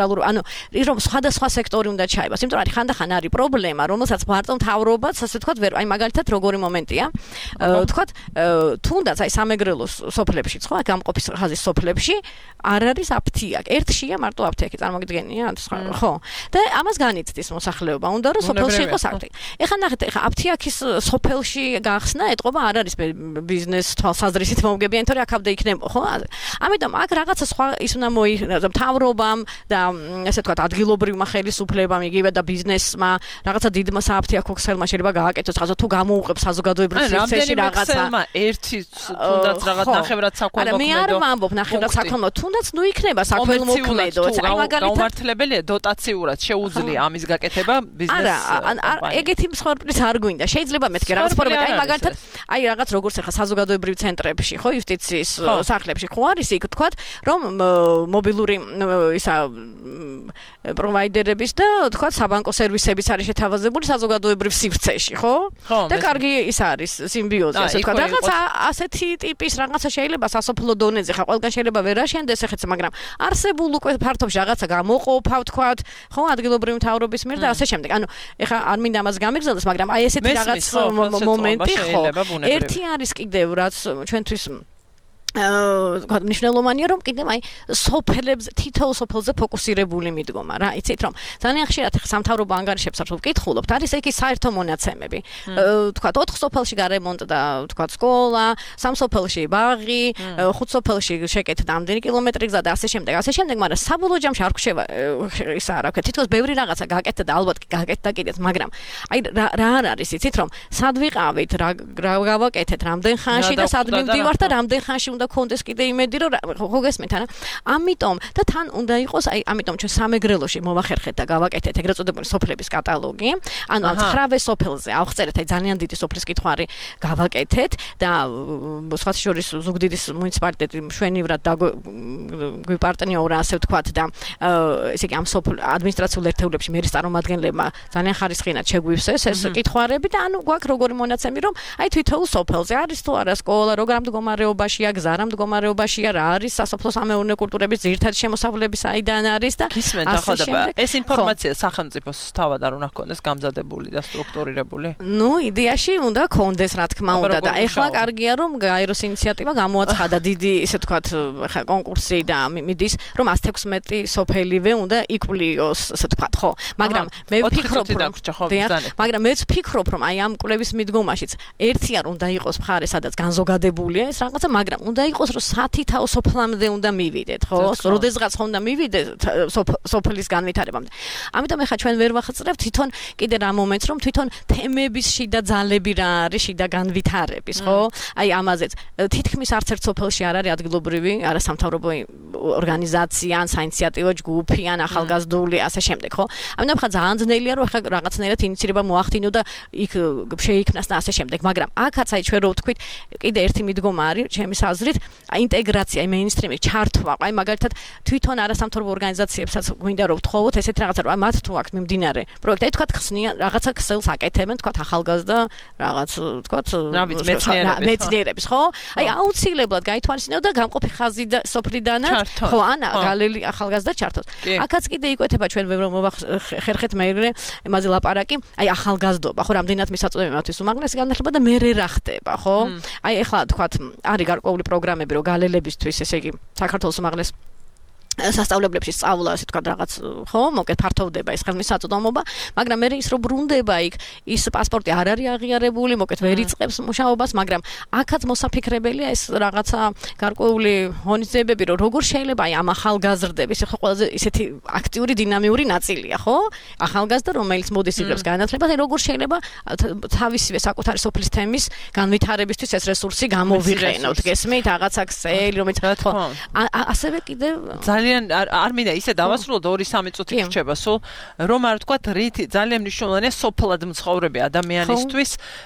ელექტორალურ, ანუ რომ სხვადასხვა სექტორი უნდა ჩაებას, იმიტომ რომ ხანდახან არის პრობლემა, რომელსაც მარტო მთავრობაც, ასე ვთქვათ, ვერ, აი მაგალითად როგორი მომენტია. ვთქვათ, თუნდაც აი სამეგრელოს სოფლებში, ხო, გამყოფის ხაზის სოფლებში არ არის აფთიაქ. ერთშია მარტო აფთიაქი წარმოგიდგენია, ხო. და ამას განიცდის მოსახლეობა, უნდა რომ სოფელში იყოს აფთიაქი. ეხლა ნახეთ, ეხლა აფთიაქის სოფელში გახსნა ეტყობა არ არის ბიზნეს თვალსაზრისით მომგებიანი, თორე აქამდე იქნება, ხო? ამიტომ აქ რაღაცა სხვა ის უნდა მოიხსნა მთავრობამ და ასე ვთქვათ ადგილობრივმა ხელისუფლებამ იგივე და ბიზნესმა რაღაცა დიდმა სააფთიაქო ქსელმა შეიძლება გააკეთოს რაღაცა თუ გამოუყებს საზოგადოებრივ სივრცეში რაღაცა ერთი თუნდაც რაღაც ნახევრად საქველმოქმედო. არა, მე არ ვამბობ ნახევრად საქველმოქმედო, თუნდაც ნუ იქნება საქველმოქმედო. აი მაგალითად გაუმართლებელია დოტაციურად შეუძლია ამის გაკეთება ბიზნეს. არა, ეგეთი მსხვერპლის არ გვინდა. შეიძლება მეთქე რაღაც ფორმატი, აი მაგალითად, აი რაღაც როგორც ახლა საზოგადოებრივ ცენტრებში, ხო, იუსტიციის სახლებში ხო არის იქ თქვათ, რომ მობილური ისა პროვაიდერების და თქვათ საბანკო სერვისებიც არის შეთავაზებული საზოგადოებრივ სივრცეში, ხო? და კარგი ის არის სიმბიოზი, ასე თქვათ. რაღაცა ასეთი ტიპის რაღაცა შეიძლება სასოფლო დონეზე, ხა ყველგან შეიძლება ვერ აშენდეს ეხეც, მაგრამ არსებულ უკვე ფართობში რაღაცა გამოყოფა, თქვათ, ხო, ადგილობრივი მთავრობის მიერ და ასე შემდეგ. ანუ ეხა არ მინდა ამას გამიგზავნოს, მაგრამ აი ესეთი რაღაც მომენტი ხო. ერთი არის კიდევ რაც ჩვენთვის აა მნიშვნელოვანია რომ კიდევ აი სოფელებზე თითოეულ სოფელზე ფოკუსირებული მიდგომა რა იცით რომ ძალიან ხშირად სამთავრობო ანგარიშებს არ ვკითხულობთ არის ეგ საერთო მონაცემები თქვათ ოთხ სოფელში გარემონტდა თქვათ სკოლა სამ სოფელში ბაღი ხუთ სოფელში შეკეთდა ამდენი კილომეტრი გზა და ასე შემდეგ ასე შემდეგ მაგრამ საბოლოო ჯამში არ გქშევა ისა რა ვქეთ თითქოს ბევრი რაღაცა გააკეთდა და ალბათ გააკეთდა კიდეც მაგრამ აი რა არ არის იცით რომ სად ვიყავით რა გავაკეთეთ რამდენ ხანში და სად მივდივართ და რამდენ ხანში კონდეს კიდე იმედი რომ ხო გესმით არა ამიტომ და თან უნდა იყოს აი ამიტომ ჩვენ სამეგრელოში მოვახერხეთ და გავაკეთეთ ეგრეთ წოდებული სოფლების კატალოგი ანუ ცხრა სოფელზე ავხწერეთ აი ძალიან დიდი სოფლის კითხვარი გავაკეთეთ და სხვა შორის ზუგდიდის მუნიციპალიტეტი მშვენივრად გვიპარტნიორა ასე ვთქვათ და ესე იგი ამ სოფლ ადმინისტრაციულ ერთეულებში მერის წარმომადგენლებმა ძალიან ხარისხინად შეგვივსეს ეს კითხვარები და ანუ გვაქვს როგორი მონაცემი რომ აი თითოეულ სოფელზე არის თუ არა სკოლა როგორ მდგომარეობაშია გზა რა მდგომარეობაშია რა არის სასოფლო სამეურნეო კულტურების ძირითადი შემოსავლები საიდან არის და ისმენთ ახლა ეს ინფორმაცია სახელმწიფოს თავად არ უნდა ჰქონდეს გამზადებული და სტრუქტურირებული? ნუ იდეაში უნდა ჰქონდეს რა თქმა უნდა და ეხლა კარგია რომ გაეროს ინიციატივა გამოაცხადა დიდი ისე ვთქვათ ხა კონკურსი და მიდის რომ ათი ექვსმეტი სოფელივე უნდა იკვლიოს ასე ვთქვათ ხო მაგრამ მე ვფიქრობ რომ მაგრამ მეც ვფიქრობ რომ აი ამ კვლევის მიდგომაშიც ერთია რომ უნდა იყოს მხარე სადაც განზოგადებულია ეს რაღაცა მაგრამ უნდა იყოს რომ სათითაო სოფლამდე უნდა მივიდეთ ხო როდესღაც ხომ უნდა მივიდეთ სოფლის განვითარებამდე ამიტომ ახლა ჩვენ ვერ ვახსნევთ თვითონ კიდე რა მომენტს რომ თვითონ თემების შიდა ძალები რა არის შიდა განვითარების ხო აი ამაზეც თითქმის არც ერთ სოფელში არ არის ადგილობრივი არასამთავრობო ორგანიზაცია ან საინიციატივო ჯგუფი ან ახალგაზრდული ასე შემდეგ ხო ამიტომ ახლა ძალიან ძნელია რომ ახლა რაღაცნაირად ინიციირება მოახდინო და იქ შეიქმნას და ასე შემდეგ მაგრამ აქაც აი ჩვენ რო ვთქვით კიდე ერთი მიდგომა არის ჩემი აზრით ინტეგრაცია მეინსტრიმი ჩართვა აი მაგალითად თვითონ არასამთავრობო ორგანიზაციებსაც გვინდა რომ ვთხოვოთ ესეთ რაღაცა რომ მათ თუ აქვს მიმდინარე პროექტი აი თქვათ ხსნიან რაღაცა ქსელს აკეთებენ თქვათ ახალგაზრდა რაღაც თქვათ მეცნიერების ხო აი აუცილებლად გაითვალისწინოთ და გამყოფი ხაზი და სოფლიდანაც ხო ანა გალელი ახალგაზრდა ჩართოს აქაც კიდე იკვეთება ჩვენ ვერ ხერხეთ მეერე იმაზე ლაპარაკი აი ახალგაზრდობა ხო რამდენად მისაწვდომია მათთვის უმაღლესი განათლება და მე რა ხდება ხო აი ეხლა თქვათ არის გარკვეული პროგრამები რო გალელებისთვის ესე იგი საქართველოს უმაღლეს სასწავლებლებში სწავლა ასე თქვა რაღაც ხო მოკეთ ფართოვდება ეს ხელმისაწვდომობა მაგრამ მე ის რო ბრუნდება იქ ის პასპორტი არ არის აღიარებული მოკეთ ვერ იწყებს მუშაობას მაგრამ აქაც მოსაფიქრებელია ეს რაღაცა გარკვეული ღონისძიებები რომ როგორ შეიძლება აი ამ ახალგაზრდების ხო ყველაზე ისეთი აქტიური დინამიური ნაწილია ხო ახალგაზრდა რომელიც მოდის იღებს განათლებას აი როგორ შეიძლება თავისივე საკუთარი სოფლის თემის განვითარებისთვის ეს რესურსი გამოვიყენოთ გესმით რაღაცა ქსელი რომელიც ხო ასევე კიდე ძალიან არ მინდა ისე დავასრულოთ ორი სამი წუთი რჩება სულ რომ არ ვთქვათ რითი ძალიან მნიშვნელოვანია სოფლად მცხოვრები ადამიანისთვის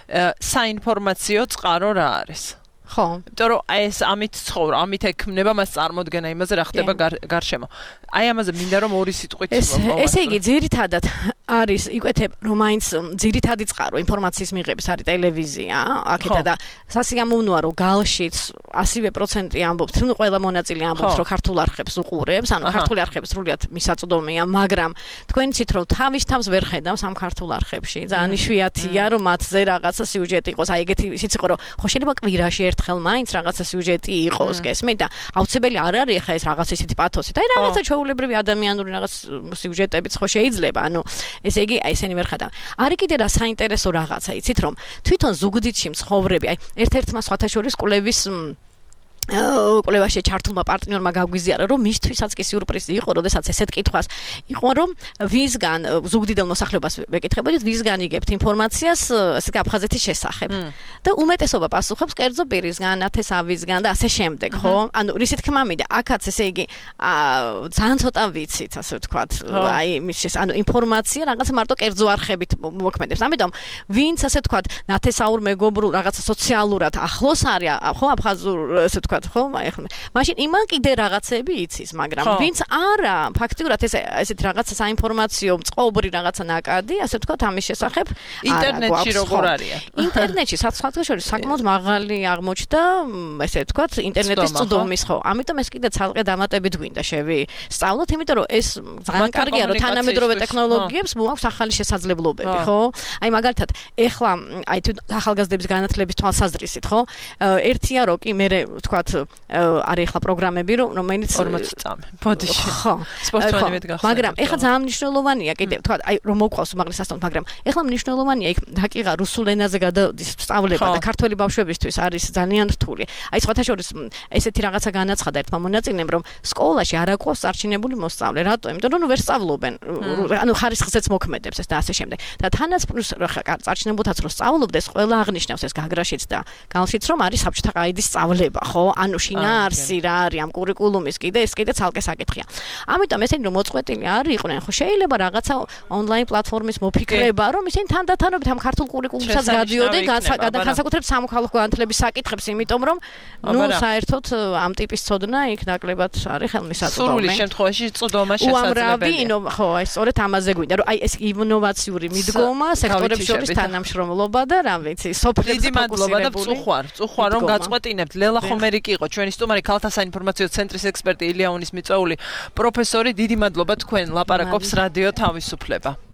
საინფორმაციო წყარო რა არის ხო იმიტომ რომ ეს ამით ცხოვრ ამით ექმნება მას წარმოდგენა იმაზე რა ხდება გარშემო აი ამაზე მინდა რომ ორი სიტყვით ესე იგი ძირითადად არის იკვეთებ რომ მაინც ძირითადი წყარო ინფორმაციის მიღების არის ტელევიზია აქეთა და სასიამოვნოა რომ გალშიც ასივე პროცენტი ამბობს თუ ყველა მონაწილე ამბობს რომ ქართულ არხებს უყურებს ანუ ქართული არხები სრულიად მისაწვდომია მაგრამ თქვენ იცით რომ თავის თავს ვერ ხედავს ამ ქართულ არხებში ძალიან იშვიათია რომ მათზე რაღაცა სიუჟეტი იყოს აი ეგეთი ისიც იყო რომ ხო შეიძლება კვირაში ერთხელ მაინც რაღაცა სიუჟეტი იყოს გესმით და აუცილებელი არ არის ხა ეს რაღაც ისეთი პათოსით აი რაღაცა ჩვეულებრივი ადამიანური რაღაც სიუჟეტებიც ხო შეიძლება ანუ ესე იგი აი ესენი ვერ ხედავ არის კიდე რა საინტერესო რაღაცა იცით რომ თვითონ ზუგდიდში მცხოვრები აი ერთ-ერთმა სხვათა შორის კვლევის კვლევაში ჩართულმა პარტნიორმა გაგვიზიარა რომ მისთვისაც კი სიურპრიზი იყო როდესაც ესეთ კითხვას იყო რომ ვისგან ზუგდიდელ მოსახლეობას ვეკითხებოდით ვისგან იგებთ ინფორმაციას ეს აფხაზეთის შესახებ და უმეტესობა პასუხობს კერძო პირისგან ათესავისგან და ასე შემდეგ ხო ანუ რისით თქმა მინდა აქაც ესე იგი ძალიან ცოტა ვიცით ასე ვთქვათ აი მის შეს ანუ ინფორმაცია რაღაც მარტო კერძო არხებით მოქმედებს ამიტომ ვინც ასე ვთქვათ ნათესაურ მეგობრულ რაღაცა სოციალურად ახლოს არის ხო აფხაზურ ასე ვთქვათ ხო მაშინ იმან კიდე რაღაცები იცის მაგრამ ვინც არა ფაქტიურად ეს ესეთ რაღაცა საინფორმაციო წყობრი რაღაცა ნაკადი ასე ვთქვათ ამის შესახებ ინტერნეტში როგორ არის ინტერნეტში საცხადაშორის საკმაოდ მაღალი აღმოჩნდა ესე ვთქვათ ინტერნეტის წვდომის ხო ამიტომ ეს კიდე ცალკე დამატებით გვინდა შევისწავლოთ იმიტომ რომ ეს ძალიან კარგია რომ თანამედროვე ტექნოლოგიებს მოაქვს ახალი შესაძლებლობები ხო აი მაგალითად ეხლა აი თუ ახალგაზრდების განათლების თვალსაზრისით ხო ერთია რომ კი მე ვთქვათ არის ახლა პროგრამები რომელიც ორმოცი წამი ბოდიში ხო სპორტსმენებად გახსოვთ მაგრამ ეხლა ძალიან მნიშვნელოვანია კიდე ვთქვათ აი რომ მოყვავს უმაღლეს სასწავლებლად მაგრამ ეხლა მნიშვნელოვანია იქ დაკიღა რუსულ ენაზე გადადის სწავლება და ქართველი ბავშვებისთვის არის ძალიან რთული აი სხვათა შორის ესეთი რაღაცა განაცხადა ერთმა მონაწილემ რომ სკოლაში არ აქვს წარჩინებული მოსწავლე რატო იმიტომ რომ ვერ სწავლობენ ანუ ხარისხზეც მოქმედებს ეს და ასე შემდეგ და თანაც პლუს წარჩინებულთაც რომ სწავლობდეს ყველა აღნიშნავს ეს გაგრაშიც და გალშიც რომ არის საბჭოთა ყაიდის სწავლება ხო ანუ შინაარსი რა არის ამ კურიკულუმის კიდე ეს კიდე ცალკე საკითხია. ამიტომ ესენი რომ მოწყვეტილი არ იყვნენ, ხო შეიძლება რაღაცა ონლაინ პლატფორმის მოფიქრება, რომ ისინი თანდათანობით ამ ქართულ კურიკულუმსაც გადიოდნენ განსაკუთრებით სამოქალაქო განათლების საკითხებს, იმიტომ რომ ნუ საერთოდ ამ ტიპის ცოდნა იქ ნაკლებად არის ხელმისაწვდომი. სრული შემთხვევაში წვდომა შესაძლებელია. ხო, აი სწორედ ამაზე გვინდა, რომ აი ეს ინოვაციური მიდგომა, სექტორების შორის თანამშრომლობა და რა ვიცი, სოფლებზე მადლობა და წუხვარ, წუხვარ რომ გაწყვეტინებთ. ლელა ხომერიკი იყო ჩვენი სტუმარი ქალთა საინფორმაციო ცენტრის ექსპერტი ილიაუნის მიწვეული პროფესორი. დიდი მადლობა თქვენ ლაპარაკობს რადიო თავისუფლება.